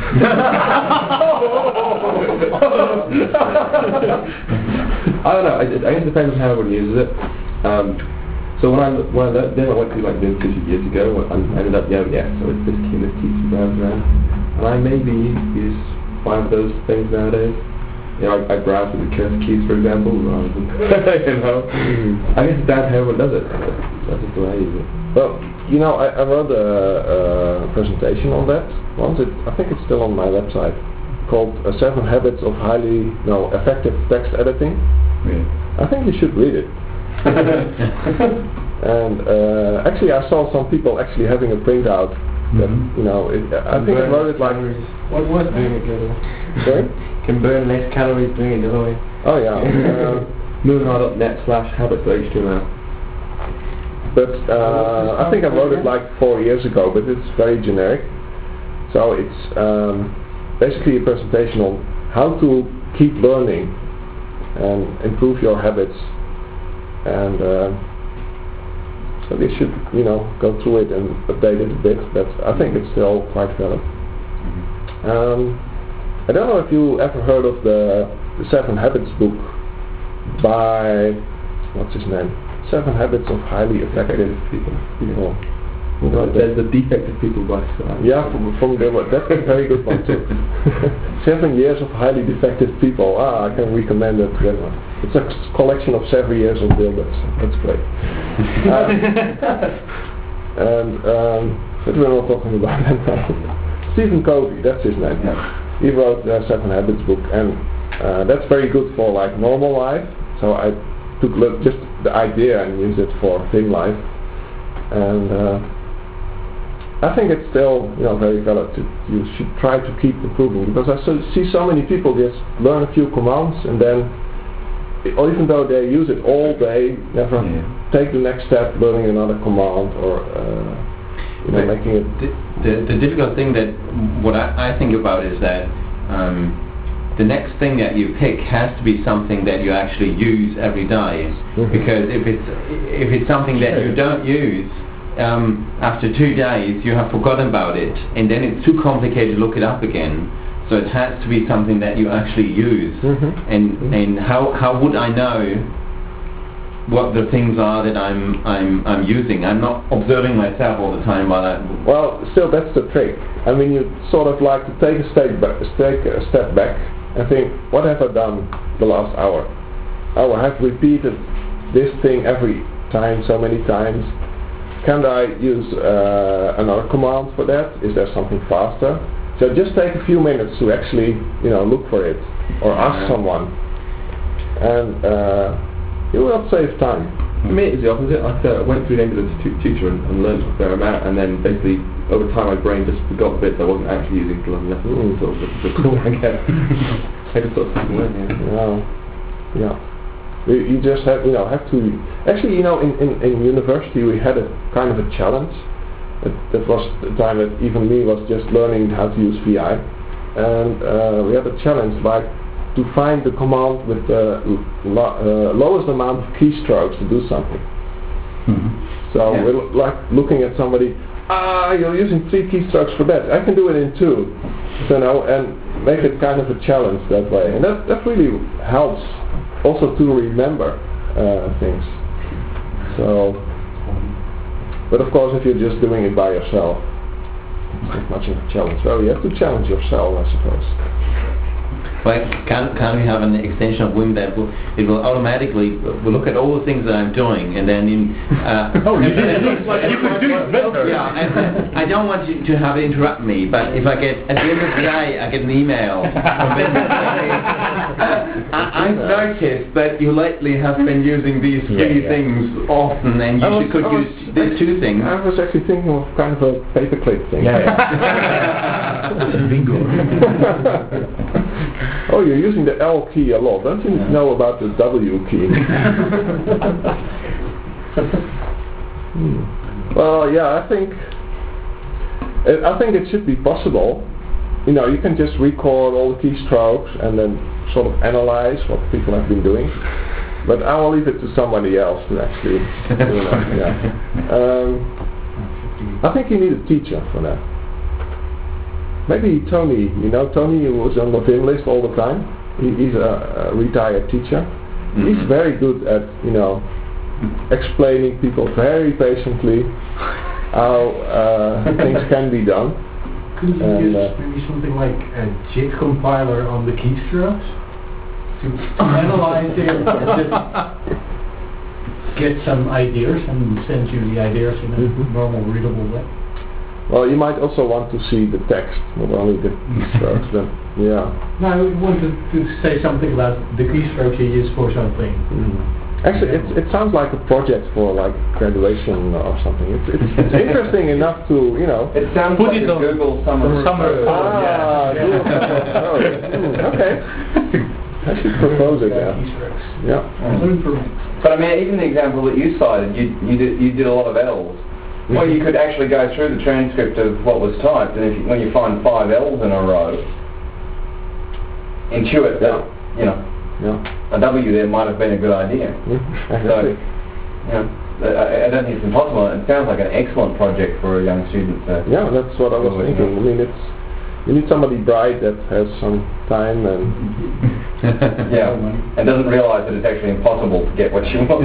I don't know. I guess it depends on how everyone uses it. So when I went to like Vim 50 years ago, I ended up so it's this key and this teaching browser around, and I maybe use 5 of those things nowadays. I browse with the cursor keys, for example, rather than I guess that's how everyone does it. That's just the way I use it. Well, I wrote a presentation on that once. I think it's still on my website, called 7 Habits of Highly Effective Text Editing. Yeah. I think you should read it. And actually, I saw some people actually having a printout. That I think I wrote it like. What was doing it the other way? Sorry? Can burn less calories doing it the other way. Oh yeah. Moonhard.net/habits.html. But I think I wrote it like 4 years ago, but it's very generic. So it's basically a presentation on how to keep learning and improve your habits. And so they should, go through it and update it a bit, but I think it's still quite valid. I don't know if you ever heard of the 7 Habits book by, what's his name? 7 Habits of Highly Effective People. There's the defective people by Yeah, from that's a very good one too. 7 years of highly defective people. I can recommend that to everyone. It's a collection of 7 years of dildos. That's great. But we're not talking about that now. Stephen Covey, that's his name. He wrote the 7 Habits book, and that's very good for like normal life. So I took just the idea and use it for VimLive. And I think it's still very valid. You should try to keep improving, because I see so many people just learn a few commands and then, even though they use it all day, never take the next step, learning another command or making it. The difficult thing that what I think about is that the next thing that you pick has to be something that you actually use every day. Because if it's something that you don't use, after 2 days you have forgotten about it, and then it's too complicated to look it up again. So it has to be something that you actually use. And how would I know what the things are that I'm using? I'm not observing myself all the time while I... Well, still that's the trick. I mean, you sort of like to take a step back and think, what have I done the last hour? Oh, I have repeated this thing every time so many times. Can I use another command for that? Is there something faster? So just take a few minutes to actually, look for it or ask someone, and you will save time. For me, it's the opposite. I went through the end of the tutor and learned a fair amount, and then basically over time my brain just forgot bits I wasn't actually using for long lessons. Sort of the cool, I guess. I just sort of stuck with it. Yeah. You just have to. Actually, in university we had a kind of a challenge. That was the time that even me was just learning how to use VI, and we had a challenge like to find the command with the lowest amount of keystrokes to do something. So we're like looking at somebody. You're using 3 keystrokes for that. I can do it in 2. So and make it kind of a challenge that way, and that really helps also to remember things. So. But of course, if you're just doing it by yourself, it's not much of a challenge. Well, you have to challenge yourself, I suppose. Well, can we have an extension of Vim that will automatically look at all the things that I'm doing, and then you could do it better. Yeah, and I don't want you to have it interrupt me, but if I get at the end of the day I get an email from Vim saying, I've noticed that you lately have been using these 3 things often, and you could use these 2 things. I was actually thinking of kind of a paperclip thing. Bingo. Oh, you're using the L key a lot. Don't you know about the W key? Well, yeah, I think it should be possible. You can just record all the keystrokes and then sort of analyze what people have been doing. But I will leave it to somebody else to actually. I think you need a teacher for that. Maybe Tony, Tony who was on the Vim list all the time. He's a retired teacher. He's very good at, explaining people very patiently how things can be done. Could you use maybe something like a JIT compiler on the keystrokes to analyze it and just get some ideas and send you the ideas in a normal readable way? Well, you might also want to see the text, not only the keystrokes. But No, I wanted to say something about the keystrokes you use for something. Actually, it sounds like a project for like graduation or something. It's interesting enough to It sounds like a Google summer. Okay. I should propose it now. But I mean, even the example that you cited, you did a lot of L's. Well, you could actually go through the transcript of what was typed, and when you find 5 L's in a row, intuit that a W there might have been a good idea. So, I don't think it's impossible. It sounds like an excellent project for a young student. Yeah, that's what I was thinking. I mean, you need somebody bright that has some time and and doesn't realise that it's actually impossible to get what she wants.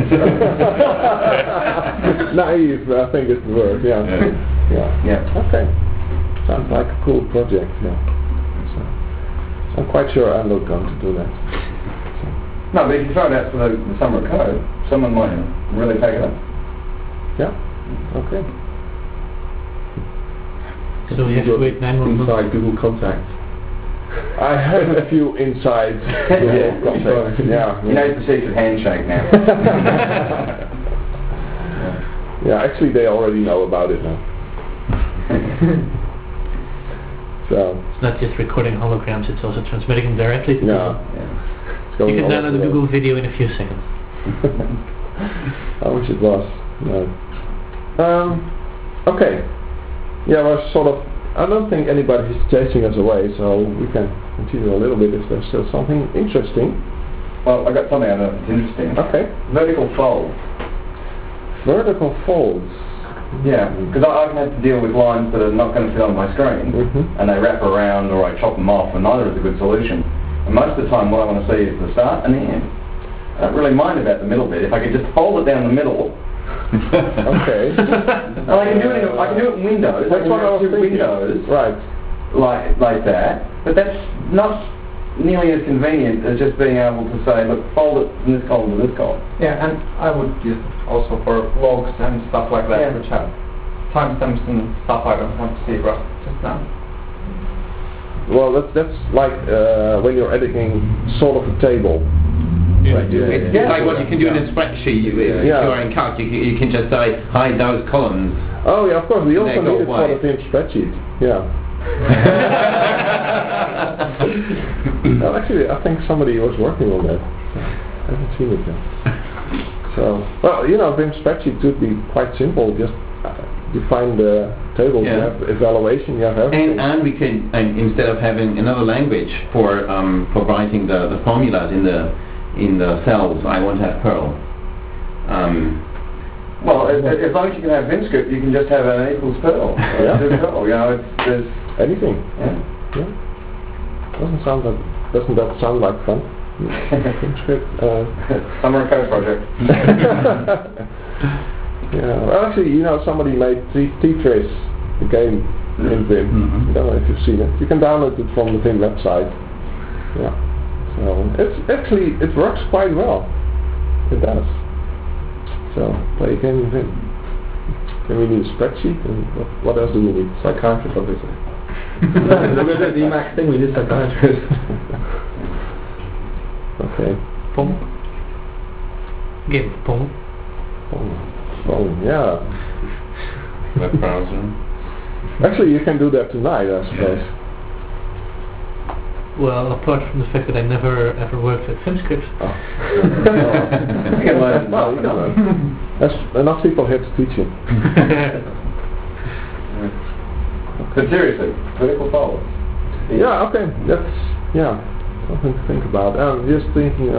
Naive, I think it's the word. Yeah. Okay. Sounds like a cool project. Yeah. So I'm quite sure I'm not going to do that. No, but if you throw it out for the summer code, someone might really take it up. Yeah. Okay. So you have to wait 9 months. Inside Google Contacts. I have a few insights. Yeah. You know the secret handshake now. Yeah, actually they already know about it now. So. It's not just recording holograms, it's also transmitting them directly to Yeah. Google. You can download the Google video in a few seconds. I wish it was. No. Okay. Yeah, we're sort of. I don't think anybody is chasing us away, so we can continue a little bit if there's still something interesting. Well, I got something I know that's interesting. Okay. Vertical fold. Vertical folds. Yeah, because I've had to deal with lines that are not going to fit on my screen, and they wrap around or I chop them off, and neither is a good solution. And most of the time what I want to see is the start and the end. I don't really mind about the middle bit. If I could just fold it down the middle. Okay. And I can do it in Windows. That's what I was thinking. Windows. Right. Like that. But that's not nearly as convenient as just being able to say, look, fold it from this column to this column. Yeah, and I would use it also for logs and stuff like that, which have timestamps and stuff I don't want to see right just now. Well, that's like when you're editing sort of a table. Right. It's like what you can do in a spreadsheet. If you're in Calc, you can just say, hide those columns. Oh yeah, of course. We also need it for white. the Vim spreadsheet. Yeah. Well, actually, I think somebody was working on that. I haven't seen it yet. So, well, Vim spreadsheet could be quite simple. Just define the table. You have evaluation. You have everything. And we can, instead of having another language for writing the formulas in the cells, I won't have Perl. Well, as long as you can have VimScript, you can just have an equals Perl. Perl. There's anything. Yeah. Doesn't that sound like fun? VimScript. Summer code project. Yeah. Well, actually, somebody made Tetris, the game in Vim. I don't know if you've seen it. You can download it from the Vim website. Yeah. So it works quite well. It does. So play a game in Vim. Then we need a spreadsheet, and what else do we need? Psychiatrist, obviously. Look at the Emacs thing, we did psychiatrist. Okay. Pong. Game of Pong. Pong, yeah. Web browser. Actually, you can do that tonight, I suppose. Well, apart from the fact that I never ever worked with VimScript. You can learn. There's enough people here to teach you. But seriously, vertical fold. Yeah, okay. That's something to think about. I'm just thinking.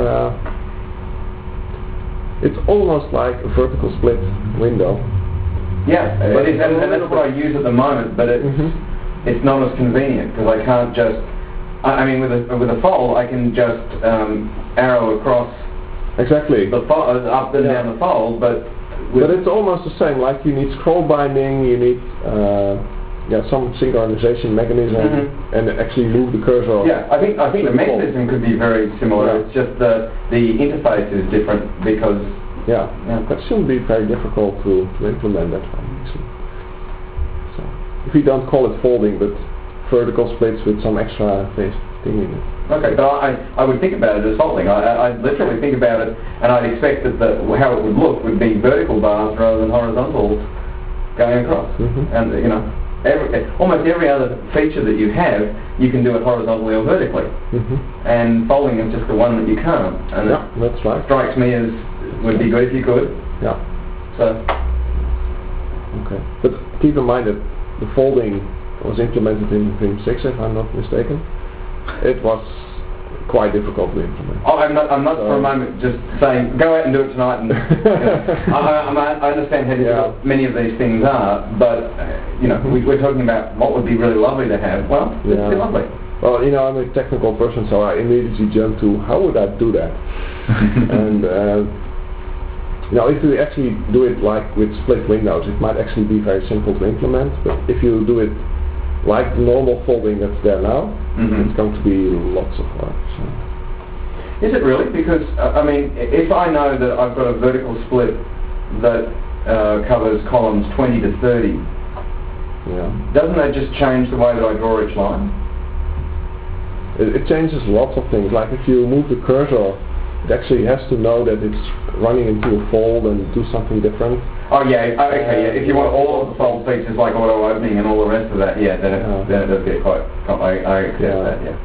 It's almost like a vertical split window. Yeah, it is, and that's what I use at the moment. But it's not as convenient because I can't just. I mean, with a fold, I can just arrow across. Exactly. The up and down the fold, but it's almost the same. Like you need scroll binding, you need some synchronization mechanism, and actually move the cursor. Yeah, I think the mechanism could be very similar. It's just the interface is different because. Yeah, that shouldn't be very difficult to implement that one. Actually. So if you don't call it folding, but vertical splits with some extra thing in it. Okay, but I would think about it as folding. I literally think about it, and I'd expect that how it would look would be vertical bars rather than horizontal going across. And almost every other feature that you have, you can do it horizontally or vertically. And folding is just the one that you can't. And that's right. Strikes me as would be good if you could. Yeah. So. Okay, but keep in mind that the folding was implemented in Vim 6, if I'm not mistaken. It was quite difficult to implement. Oh, I'm not for a moment just saying go out and do it tonight. And I understand how difficult many of these things are, but we're talking about what would be really lovely to have. Well, it'd be lovely. Well, I'm a technical person, so I immediately jump to how would I do that? And if you actually do it like with split windows, it might actually be very simple to implement. But if you do it like the normal folding that's there now, it's going to be lots of work. So. Is it really? Because if I know that I've got a vertical split that covers columns 20 to 30, doesn't that just change the way that I draw each line? it changes lots of things. Like if you move the cursor, it actually has to know that it's running into a fold and do something different. Oh yeah, okay, yeah. If you want all of the fold features like auto opening and all the rest of that, yeah, then it does get quite. I accept that, yeah.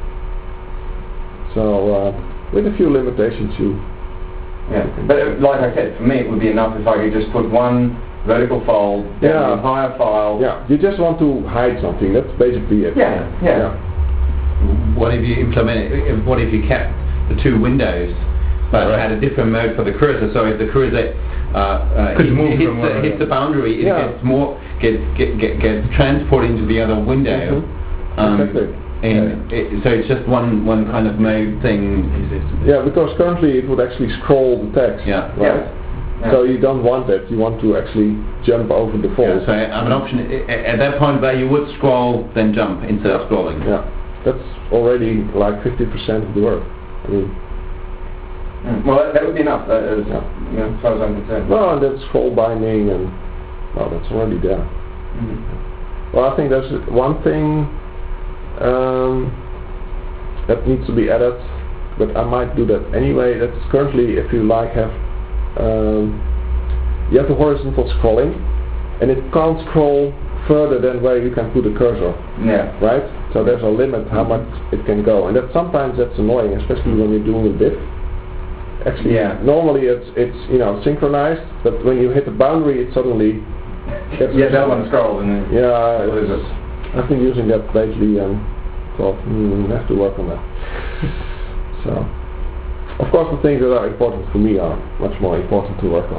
So with a few limitations, Yeah, but like I said, for me it would be enough if I could just put one vertical fold down the entire file. Yeah, you just want to hide something. That's basically it. Yeah. What if you implement it? What if you kept the two windows, but had a different mode for the cursor? So if the cursor hits the boundary, it gets more gets transported into the other window. Exactly. So it's just one kind of mode thing. Yeah, because currently it would actually scroll the text. Right. So you don't want that. You want to actually jump over the fold. So I have an option at that point where you would scroll, then jump instead of scrolling. Yeah, that's already like 50% of the work. I mean, well, that would be enough, as far as I'm concerned. No, and that's scroll binding, and that's already there. Well, I think there's one thing that needs to be added, but I might do that anyway. That's currently, if you you have the horizontal scrolling, and it can't scroll further than where you can put a cursor. Yeah. Right? So there's a limit how much it can go, and sometimes that's annoying, especially when you're doing a diff. Actually, normally it's synchronized, but when you hit the boundary, it suddenly gets that one scrolls and then I've been using that lately, and thought I have to work on that. So. Of course, the things that are important for me are much more important to work on.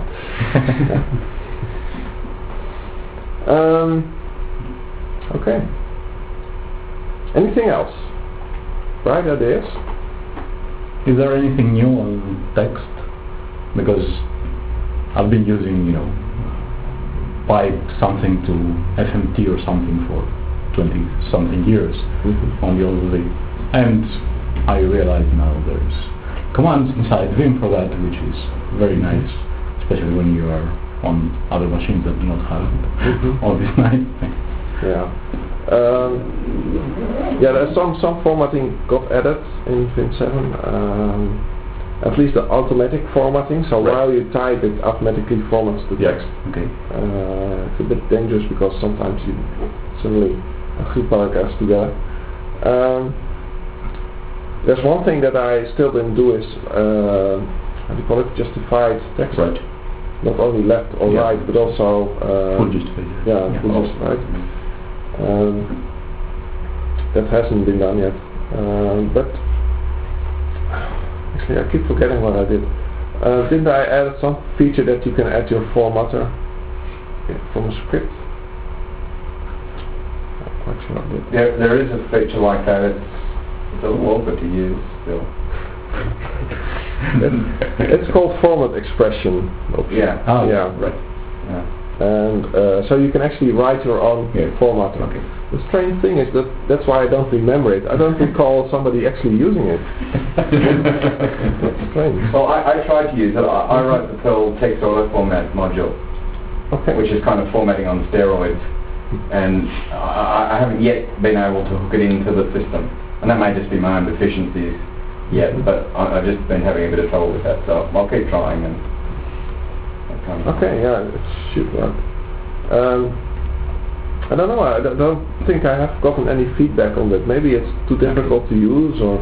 Okay. Anything else? Right ideas? Is there anything new on text? Because I've been using, pipe something to FMT or something for 20 something years on the old way, and I realize now there's commands inside Vim for that, which is very nice, especially when you are on other machines that do not have all this nice things. There's some formatting got added in Vim 7, at least the automatic formatting, so while you type it automatically formats the text. Okay. It's a bit dangerous because sometimes you suddenly have two paragraphs together. There's one thing that I still didn't do is, how do you call it, justified text. Right. Not only left or right, but also... full justified. Full justified. That hasn't been done yet. But, actually I keep forgetting what I did. Didn't I add some feature that you can add your formatter from a script? I'm quite sure I did. There is a feature like that. It's a little awkward to use still. It's called format expression. Right. And so you can actually write your own format. Okay. The strange thing is that's why I don't remember it. I don't recall somebody actually using it. That's strange. Well, I tried to use it. I wrote the Perl text auto format module, which is kind of formatting on steroids, and I haven't yet been able to hook it into the system. And that may just be my own deficiencies yet, but I've just been having a bit of trouble with that, so I'll keep trying. And it should work. I don't know, I don't think I have gotten any feedback on that. Maybe it's too difficult to use, or...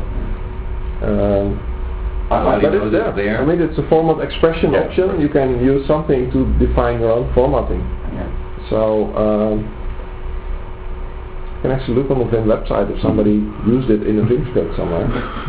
but it's there. I mean, it's a format expression option. You can use something to define your own formatting. So, you can actually look on the Vim website if somebody used it in a Vim script somewhere.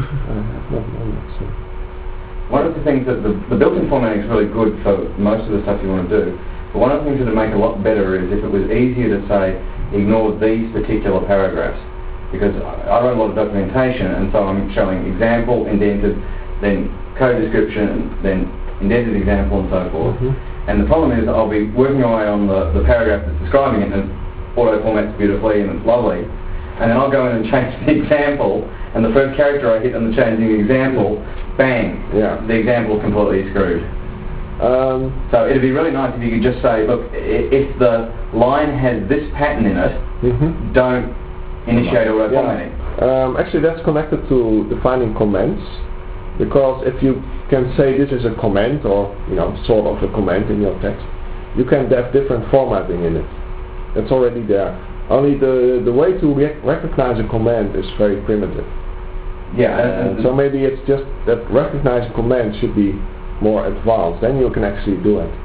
One of the things that the built-in formatting is really good for most of the stuff you want to do, but one of the things that would make it a lot better is if it was easier to say, ignore these particular paragraphs. Because I wrote a lot of documentation, and so I'm showing example, indented, then code description, then indented example, and so forth. And the problem is I'll be working away on the paragraph that's describing it, and auto formats beautifully and it's lovely, and then I'll go in and change the example, and the first character I hit on the changing the example, bang, the example is completely screwed. So it'd be really nice if you could just say, look, if the line has this pattern in it, don't initiate auto formatting. Actually, that's connected to defining comments, because if you can say this is a comment, or sort of a comment in your text, you can have different formatting in it. It's already there. Only the way to recognize a comment is very primitive. Yeah. So maybe it's just that recognizing commands should be more advanced. Then you can actually do it.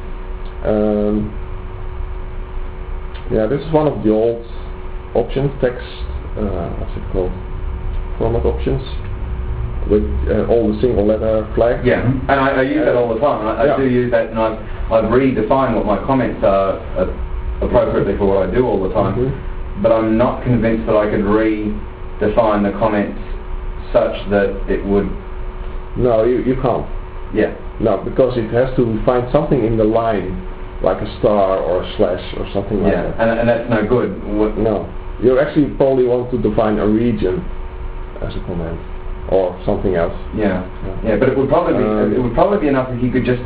Yeah, this is one of the old options, text. What's it called? Format options with all the single letter flags. Yeah, and I use that all the time. I do use that, and I've redefined what my comments are appropriately for what I do all the time. Mm-hmm. But I'm not convinced that I could redefine the comments such that it would... No, you can't. Yeah. No, because it has to find something in the line, like a star or a slash or something like that. And that's no good. No. You actually probably want to define a region as a command, or something else. Yeah, but it would probably be enough if you could just...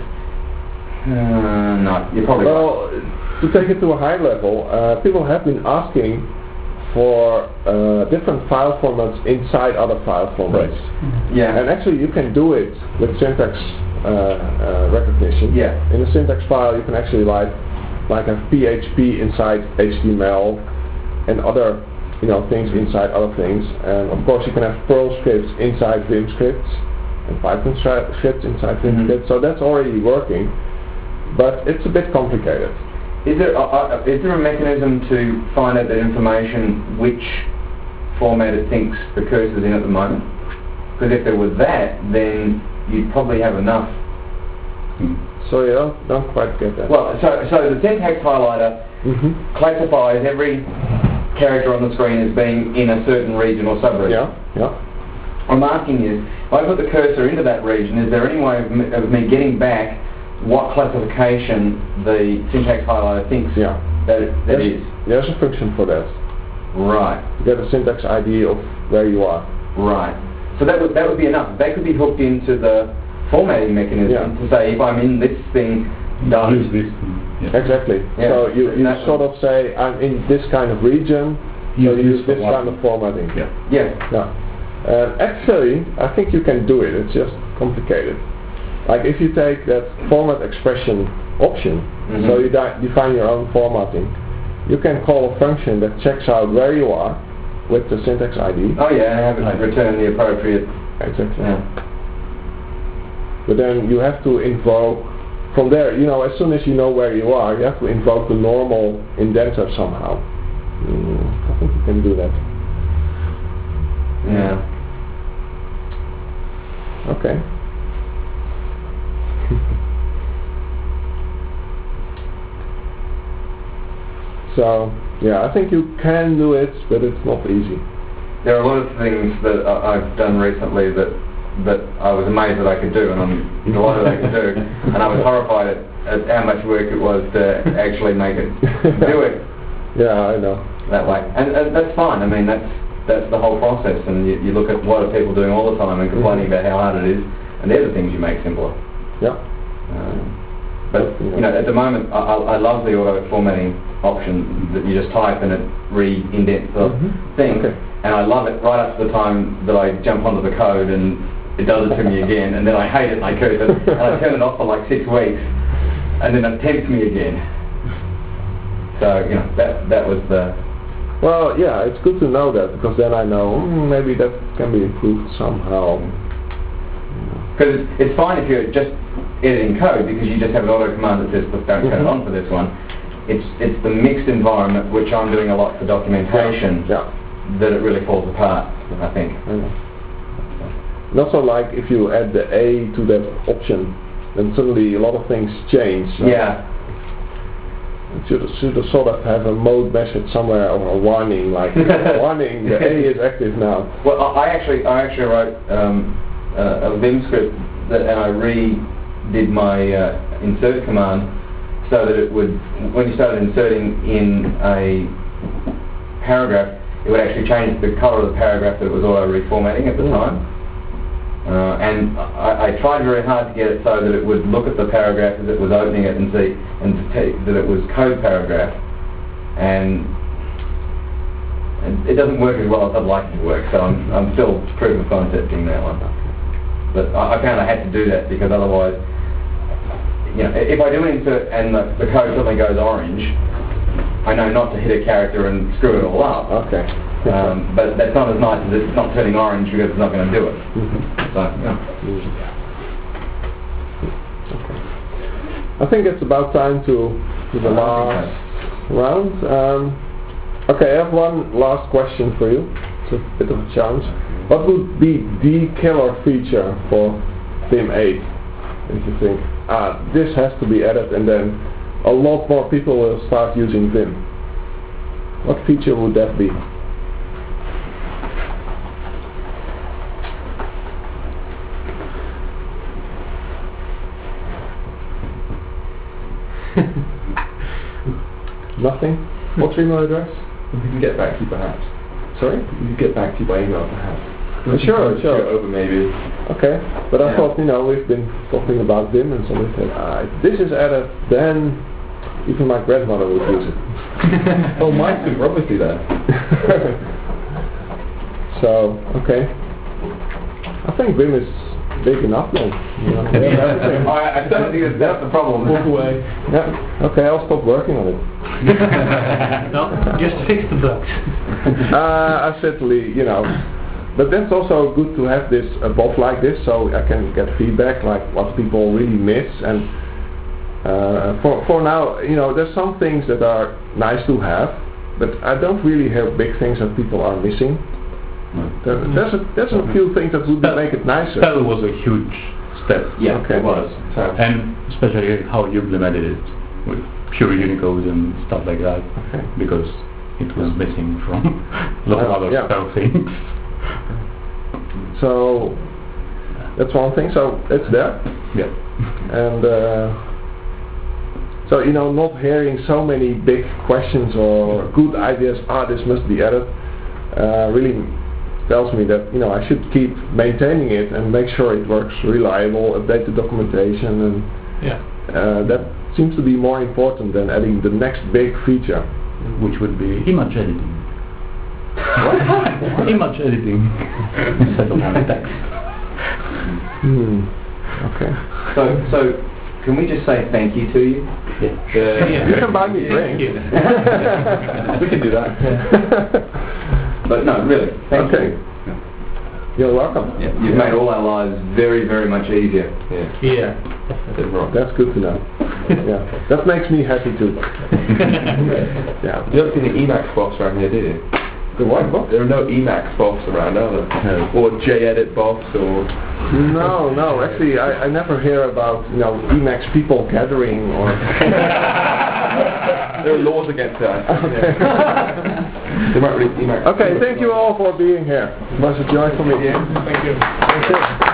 no, you're probably well, right. To take it to a high level, people have been asking for different file formats inside other file formats. Right. Yeah. And actually you can do it with syntax recognition. Yeah. In a syntax file you can actually like have PHP inside HTML and other things inside other things. And of course you can have Perl scripts inside Vim scripts and Python scripts inside Vim scripts. So that's already working, but it's a bit complicated. Is there a mechanism to find out that information which format it thinks the cursor's in at the moment? Because if there was that, then you'd probably have enough. So you don't quite get that. Well, so the syntax highlighter classifies every character on the screen as being in a certain region or subregion. Yeah. I'm asking you, if I put the cursor into that region, is there any way of me getting back what classification the syntax highlighter thinks that is? There's a function for that. Right. You get a syntax ID of where you are. Right. So that would be enough. That could be hooked into the formatting mechanism to say if I'm in this thing, use this. Exactly. Yeah. So you sort of say I'm in this kind of region, so you use this kind of formatting. Yeah. Actually, I think you can do it. It's just complicated. Like if you take that format expression option, so you define your own formatting, you can call a function that checks out where you are with the syntax ID. Oh yeah, and have it return the appropriate... Exactly. Yeah. But then you have to invoke, from there, as soon as you know where you are, you have to invoke the normal indenter somehow. I think you can do that. Yeah. Okay. So, I think you can do it, but it's not easy. There are a lot of things that I've done recently that I was amazed that I could do, and I'm delighted I could do, and I was horrified at how much work it was to actually make it do it. Yeah, I know. That way. And that's fine. I mean, that's the whole process, and you look at what are people doing all the time and complaining about how hard it is, and they're the things you make simpler. Yeah. But at the moment, I love the auto formatting option that you just type and it re-indents the thing, and I love it right up to the time that I jump onto the code and it does it to me again, and then I hate it and I curse it, and I turn it off for like 6 weeks, and then it tempts me again. So that was the... Well, yeah, it's good to know that, because then I know maybe that can be improved somehow. Because it's fine if you're just editing code, because you just have an auto command that says, look, don't turn it on for this one. It's the mixed environment, which I'm doing a lot for documentation, that it really falls apart, I think. And also, like, if you add the A to that option, then suddenly a lot of things change. So yeah. It should sort of have a mode message somewhere, or a warning, like, warning, the A is active now. Well, I actually wrote a Vim script and I redid my insert command so that it would, when you started inserting in a paragraph, it would actually change the colour of the paragraph that it was auto reformatting at the time. And I tried very hard to get it so that it would look at the paragraph as it was opening it and see that it was code paragraph, and it doesn't work as well as I'd like it to work, so I'm still proof of concepting that one. But I found I had to do that because otherwise, if I do insert and the code suddenly goes orange, I know not to hit a character and screw it all up. Okay. But that's not as nice as it's not turning orange because it's not going to do it. So, Okay. I think it's about time to the last round. Okay, I have one last question for you. It's a bit of a challenge. What would be the killer feature for Vim 8? If you think, this has to be added and then a lot more people will start using Vim. What feature would that be? Nothing? What's your email address? We can get back to you perhaps. Sorry? We can get back to you by email perhaps. Sure. Over maybe. Okay, but I thought, we've been talking about Vim and somebody said, if this is added, then even my grandmother would use it. Oh, mine could obviously then. So, okay. I think Vim is big enough then. I don't think that's the problem. Walk away. Yeah. Okay, I'll stop working on it. No, just fix the bugs. I certainly, but that's also good to have this a bot like this, so I can get feedback like what people really miss. And for now, there's some things that are nice to have, but I don't really hear big things that people are missing. There's a few things that would make it nicer. Spell was a huge step. Yeah, okay. It was. And especially how you implemented it with pure Unicode and stuff like that, because it was missing from a lot of other spell things. So that's one thing. So it's there. Yeah. And so not hearing so many big questions or good ideas. This must be added. Really tells me that I should keep maintaining it and make sure it works reliable, update the documentation, and that seems to be more important than adding the next big feature, which would be image editing. What? Image editing instead of text. Okay. So can we just say thank you to you? Yeah. You can buy me drinks. We can do that. But no, really, thank you. You're welcome. Yeah, you've made all our lives very, very much easier. Yeah. That's good to know. Yeah, that makes me happy too. Yeah. You don't see any Emacs bots around here, do you? The what bots? There are no Emacs bots around, are there? No. Or JEdit bots, or... No. Actually, I never hear about Emacs people gathering or. There are laws against that. They might release Emacs. Okay, thank you all for being here. It was a joy for me. Thank you. Thank you.